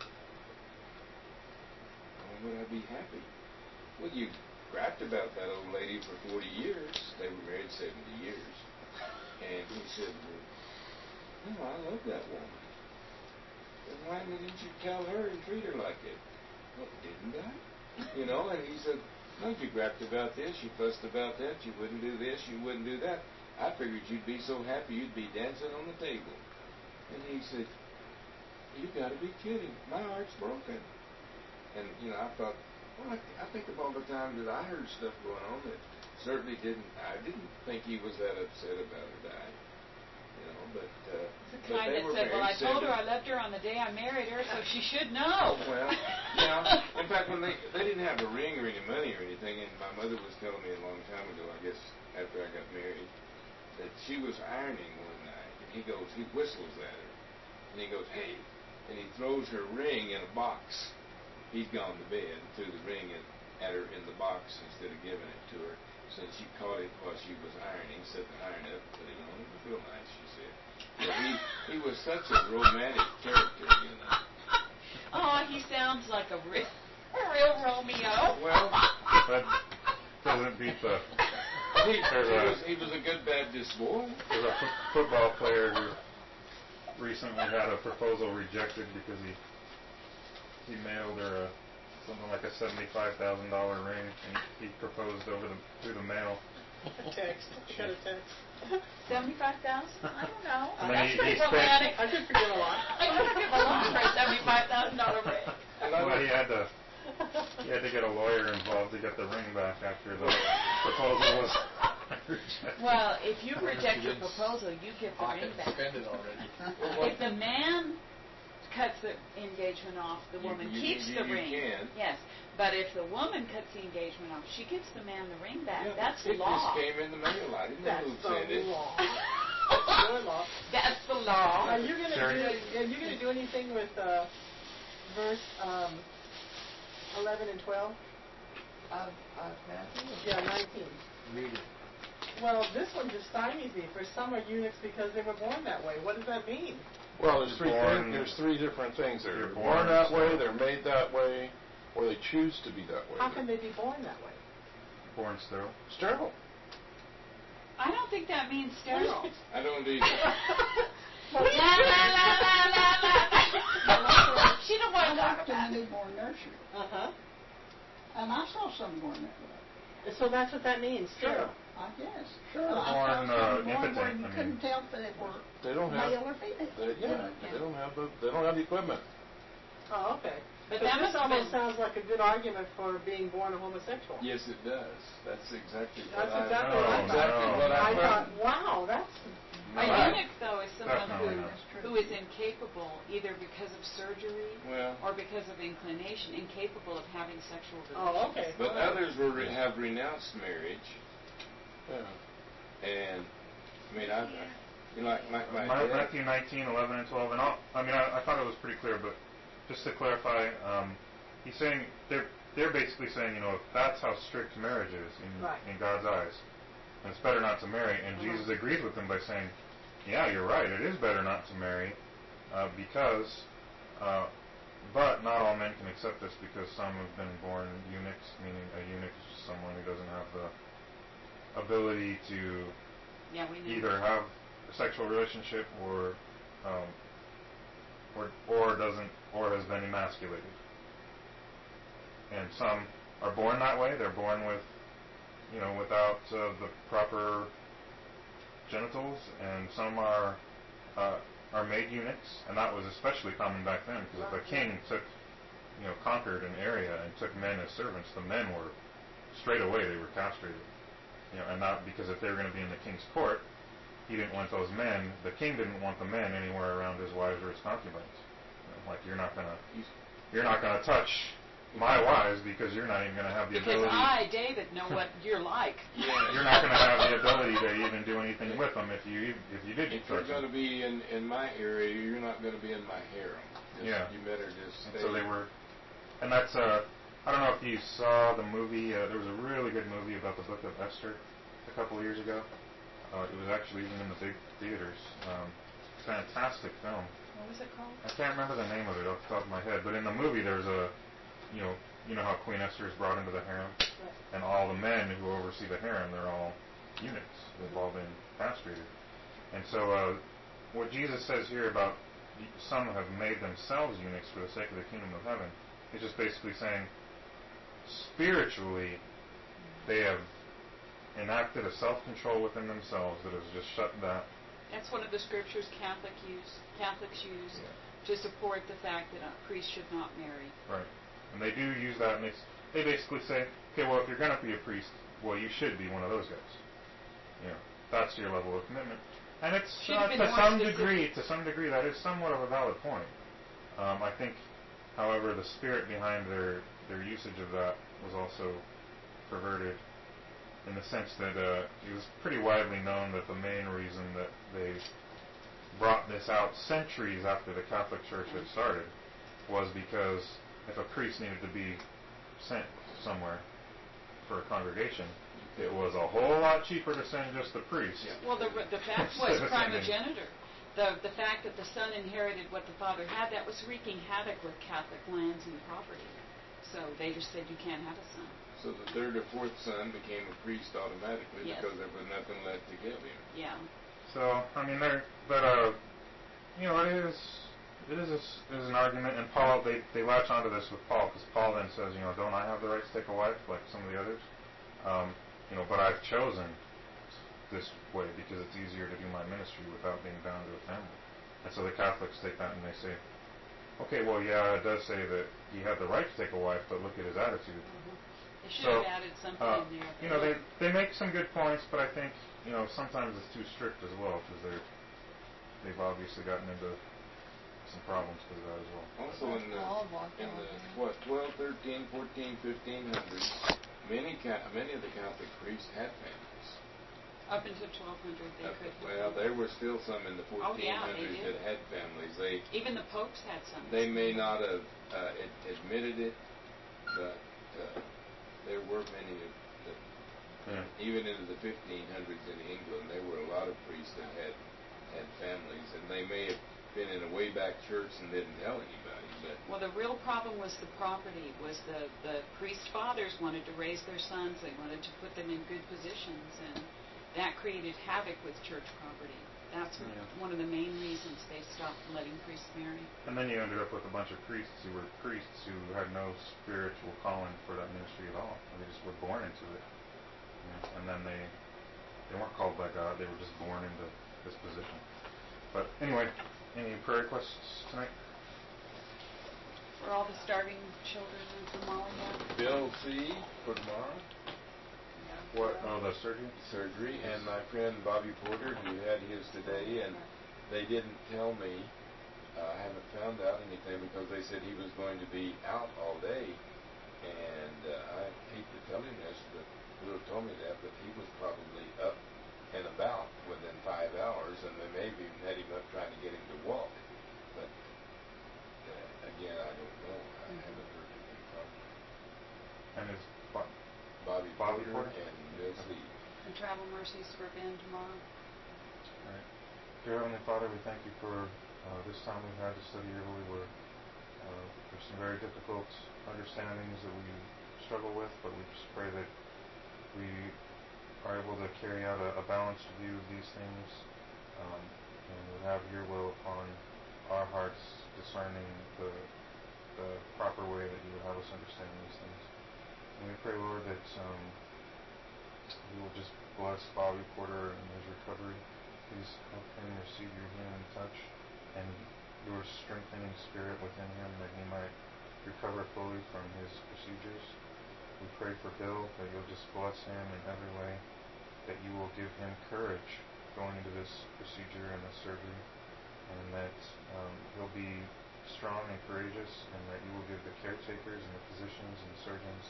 why would I be happy? Well, you rapped about that old lady for 40 years. They were married 70 years. And he said, well, I love that woman. Then why didn't you tell her and treat her like it? Well, didn't I? And he said, no, you rapped about this, you fussed about that, you wouldn't do this, you wouldn't do that. I figured you'd be so happy you'd be dancing on the table. And he said, you got to be kidding. My heart's broken. And, I thought, well, I think of all the times that I heard stuff going on that certainly I didn't think he was that upset about her dying. But the kind that said, well, I told her I loved her on the day I married her, so she should know. Well, in fact, when they didn't have a ring or any money or anything, and my mother was telling me a long time ago, I guess after I got married, that she was ironing one night, and he whistles at her, and he goes, hey, and he throws her ring in a box. He's gone to bed, threw the ring at her in the box instead of giving it to her. Since she caught it while she was ironing, set the iron up, put it on. It was real nice, she said. But he was such a romantic character, Oh, he sounds like a real Romeo. Well, that doesn't beat the. He was a good Baptist boy. There's a football player who recently had a proposal rejected because he mailed her something like a $75,000 ring, and he proposed through the mail A text. I got a text. 75,000? I don't know. And then That's he pretty spent- romantic. I could forgive a lot. I could forgive a lot for a $75,000 ring. Well, he had to get a lawyer involved to get the ring back after the proposal was rejected. Well, if you reject the proposal, you get the Pocket ring back. spend it already. If the man cuts the engagement off, the woman keeps the ring. can. Yes, but if the woman cuts the engagement off, she gives the man the ring back. Yeah, That's it law. just came in the mail. I didn't know That's who the sent it. law. That's your law. That's the law. Are you gonna Sherry? do? Are you gonna do anything with verse 11 and 12? Of Matthew? Yeah, 19. Read it. Well, this one just stymies me. For some are eunuchs because they were born that way. What does that mean? Well, there's Born- there's three different things. They're You're born born that way, so. they're made that way, or they choose to be that way. How can they be born that way? Born sterile. Sterile. I don't think that means sterile. I don't either. La, la, la, la, la, la. She don't want I to talk worked in about the it. newborn nursery, Uh-huh. and I saw some born that way. So that's what that means, sterile. I guess. Sure. I saw Born, some born where impotent, you I mean. couldn't tell if they were They don't have. male or female. They don't have the equipment. Oh, okay. But But that this must have almost been- sounds like a good argument for being born a homosexual. Yes, it does. That's exactly That's what exactly No, what I thought. no. what I I thought, wow, that's A eunuch, though, is someone Definitely who, not. who is incapable, either because of surgery Well, or because of inclination, incapable of having sexual relations. oh, okay. but others have renounced marriage, Yeah. and I mean, like my dad. Matthew 19, 11, and 12, and all. I mean, I thought it was pretty clear, but just to clarify, he's saying they're basically saying, you know, if that's how strict marriage is Right. in God's eyes, and it's better not to marry. And Jesus agrees with them by saying, yeah, you're right, it is better not to marry, because, but not all men can accept this because some have been born eunuchs, meaning a eunuch is just someone who doesn't have the ability to Yeah, we know. either have a sexual relationship or doesn't or has been emasculated. And some are born that way. They're born with, you know, without the proper genitals, and some are made eunuchs, and that was especially common back then because if a king conquered an area and took men as servants, the men were straight away they were castrated. You know, and not because if they were going to be in the king's court, he didn't want those men. The king didn't want the men anywhere around his wives or his concubines. You know, like you're not gonna touch my wives because you're not even gonna have the Because ability. I, David, know what you're like. You're not gonna have the ability to even do anything with them if you did If you're touch going to them. be in my area, you're not going to be in my harem. Yeah. You better just And stay. so they were, and that's I don't know if you saw the movie. There was a really good movie about the Book of Esther a couple of years ago. It was actually even in the big theaters. Fantastic film. What was it called? I can't remember the name of it off the top of my head, but in the movie there's a, you know how Queen Esther is brought into the harem, and all the men who oversee the harem, they're all eunuchs. They've all been castrated. And so what Jesus says here about some have made themselves eunuchs for the sake of the kingdom of heaven is just basically saying spiritually they have enacted a self-control within themselves that has just shut that. That's one of the scriptures Catholics use to support the fact that a priest should not marry. Right. And they do use that, and they basically say, okay, well, if you're going to be a priest, well, you should be one of those guys. You know, that's your level of commitment. And it's Should have been to more some specific. degree, that is somewhat of a valid point. I think, however, the spirit behind their usage of that was also perverted in the sense that it was pretty widely known that the main reason that they brought this out centuries after the Catholic Church had started was because if a priest needed to be sent somewhere for a congregation, it was a whole lot cheaper to send just the priest. Well, the fact was primogeniture. The fact that the son inherited what the father had, that was wreaking havoc with Catholic lands and property. So they just said you can't have a son. So the third or fourth son became a priest automatically Yes. because there was nothing left to give him. Yeah. So I mean, you know, it is an argument, and Paul they latch onto this with Paul because Paul then says, you know, don't I have the right to take a wife like some of the others? You know, but I've chosen this way because it's easier to do my ministry without being bound to a family. And so the Catholics take that and they say, okay, well, yeah, it does say that he had the right to take a wife, but look at his attitude. They should have added something in there. You know, they make some good points, but I think, you know, sometimes it's too strict as well because they've obviously gotten into some problems because of that as well. Also in the 12, 13, 14, 1500s, many of the Catholic priests had families. Up until 1200, they could. Well, there were still some in the 1400s they that had families. Even the popes had some. They may not have admitted it, but there were many of them. Even into the 1500s in England, there were a lot of priests that had families, and they may have been in a way back church and didn't tell anybody. But well, the real problem was the property. Was the priest fathers wanted to raise their sons. They wanted to put them in good positions, and that created havoc with church property. That's one of the main reasons they stopped letting priests marry. And then you ended up with a bunch of priests who were priests who had no spiritual calling for that ministry at all. They just were born into it. And then they weren't called by God. They were just born into this position. But anyway, any prayer requests tonight? For all the starving children in Somalia. Bill C. for tomorrow. What? Oh, the surgery? Surgery. And my friend Bobby Porter, who had his today, and they didn't tell me. I haven't found out anything because they said he was going to be out all day. And I hate to tell him this, but who have told me that, but he was probably up and about within 5 hours, and they maybe even had him up trying to get him to walk. But again, I don't know. I haven't heard anything from him. And his what? Bobby Porter and Bill C. And travel mercies for Ben tomorrow. All right. Dear Heavenly Father, we thank you for this time we've had to study your holy word. There's some very difficult understandings that we struggle with, but we just pray that we are able to carry out a balanced view of these things and would have your will upon our hearts discerning the proper way that you would have us understand these things. And we pray, Lord, that you will just bless Bobby Porter and his recovery. Please help him receive your healing touch and your strengthening spirit within him that he might recover fully from his procedures. We pray for Bill that you'll just bless him in every way, that you will give him courage going into this procedure and this surgery, and that he'll be strong and courageous, and that you will give the caretakers and the physicians and the surgeons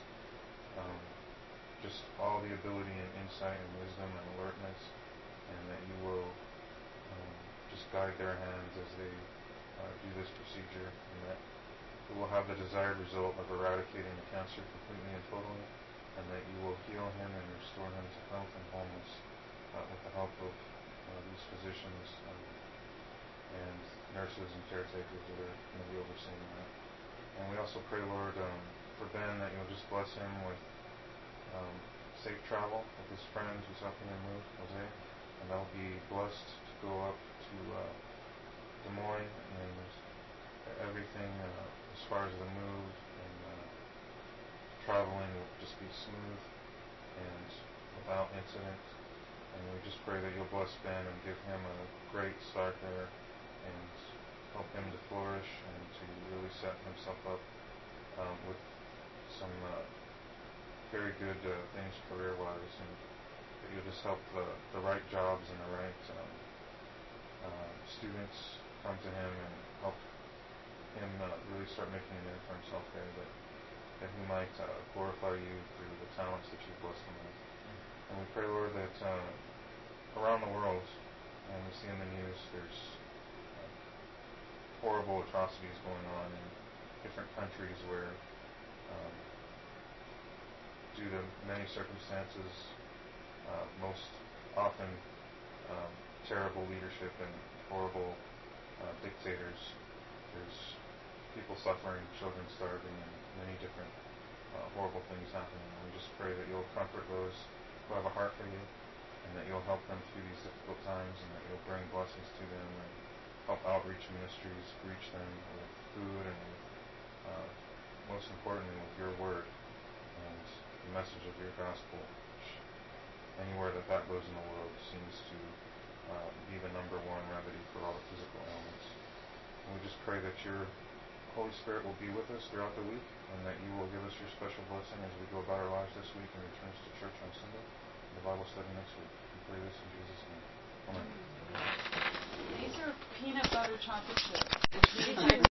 just all the ability and insight and wisdom and alertness, and that you will just guide their hands as they do this procedure, and that it will have the desired result of eradicating the cancer completely and totally, and that you will heal him and restore him to health and wholeness with the help of these physicians and nurses and caretakers that are going to be overseeing that. And we also pray, Lord, for Ben, that you'll just bless him with safe travel with his friend who's helping him move, Jose, and they'll be blessed to go up to Des Moines, and everything as far as the move and traveling will just be smooth and without incident. And we just pray that you'll bless Ben and give him a great start there and help him to flourish and to really set himself up with some very good things career-wise, and that you'll just help the right jobs and the right students come to him and help him really start making a name for himself there, that he might glorify you through the talents that you've blessed him with. And we pray, Lord, that around the world, and we see in the news, there's horrible atrocities going on in different countries where due to many circumstances, most often terrible leadership and horrible dictators, there's people suffering, children starving, and many different horrible things happening. And we just pray that you'll comfort those who have a heart for you, and that you'll help them through these difficult times, and that you'll bring blessings to them, and help outreach ministries reach them with food and with, most importantly, with your word and the message of your gospel, which anywhere that goes in the world seems to be the number one remedy for all the physical ailments. And we just pray that your Holy Spirit will be with us throughout the week, and that you will give us your special blessing as we go about our lives this week and return to church on Sunday, and the Bible study next week. We pray this in Jesus' name. Amen. These are peanut butter chocolate chips.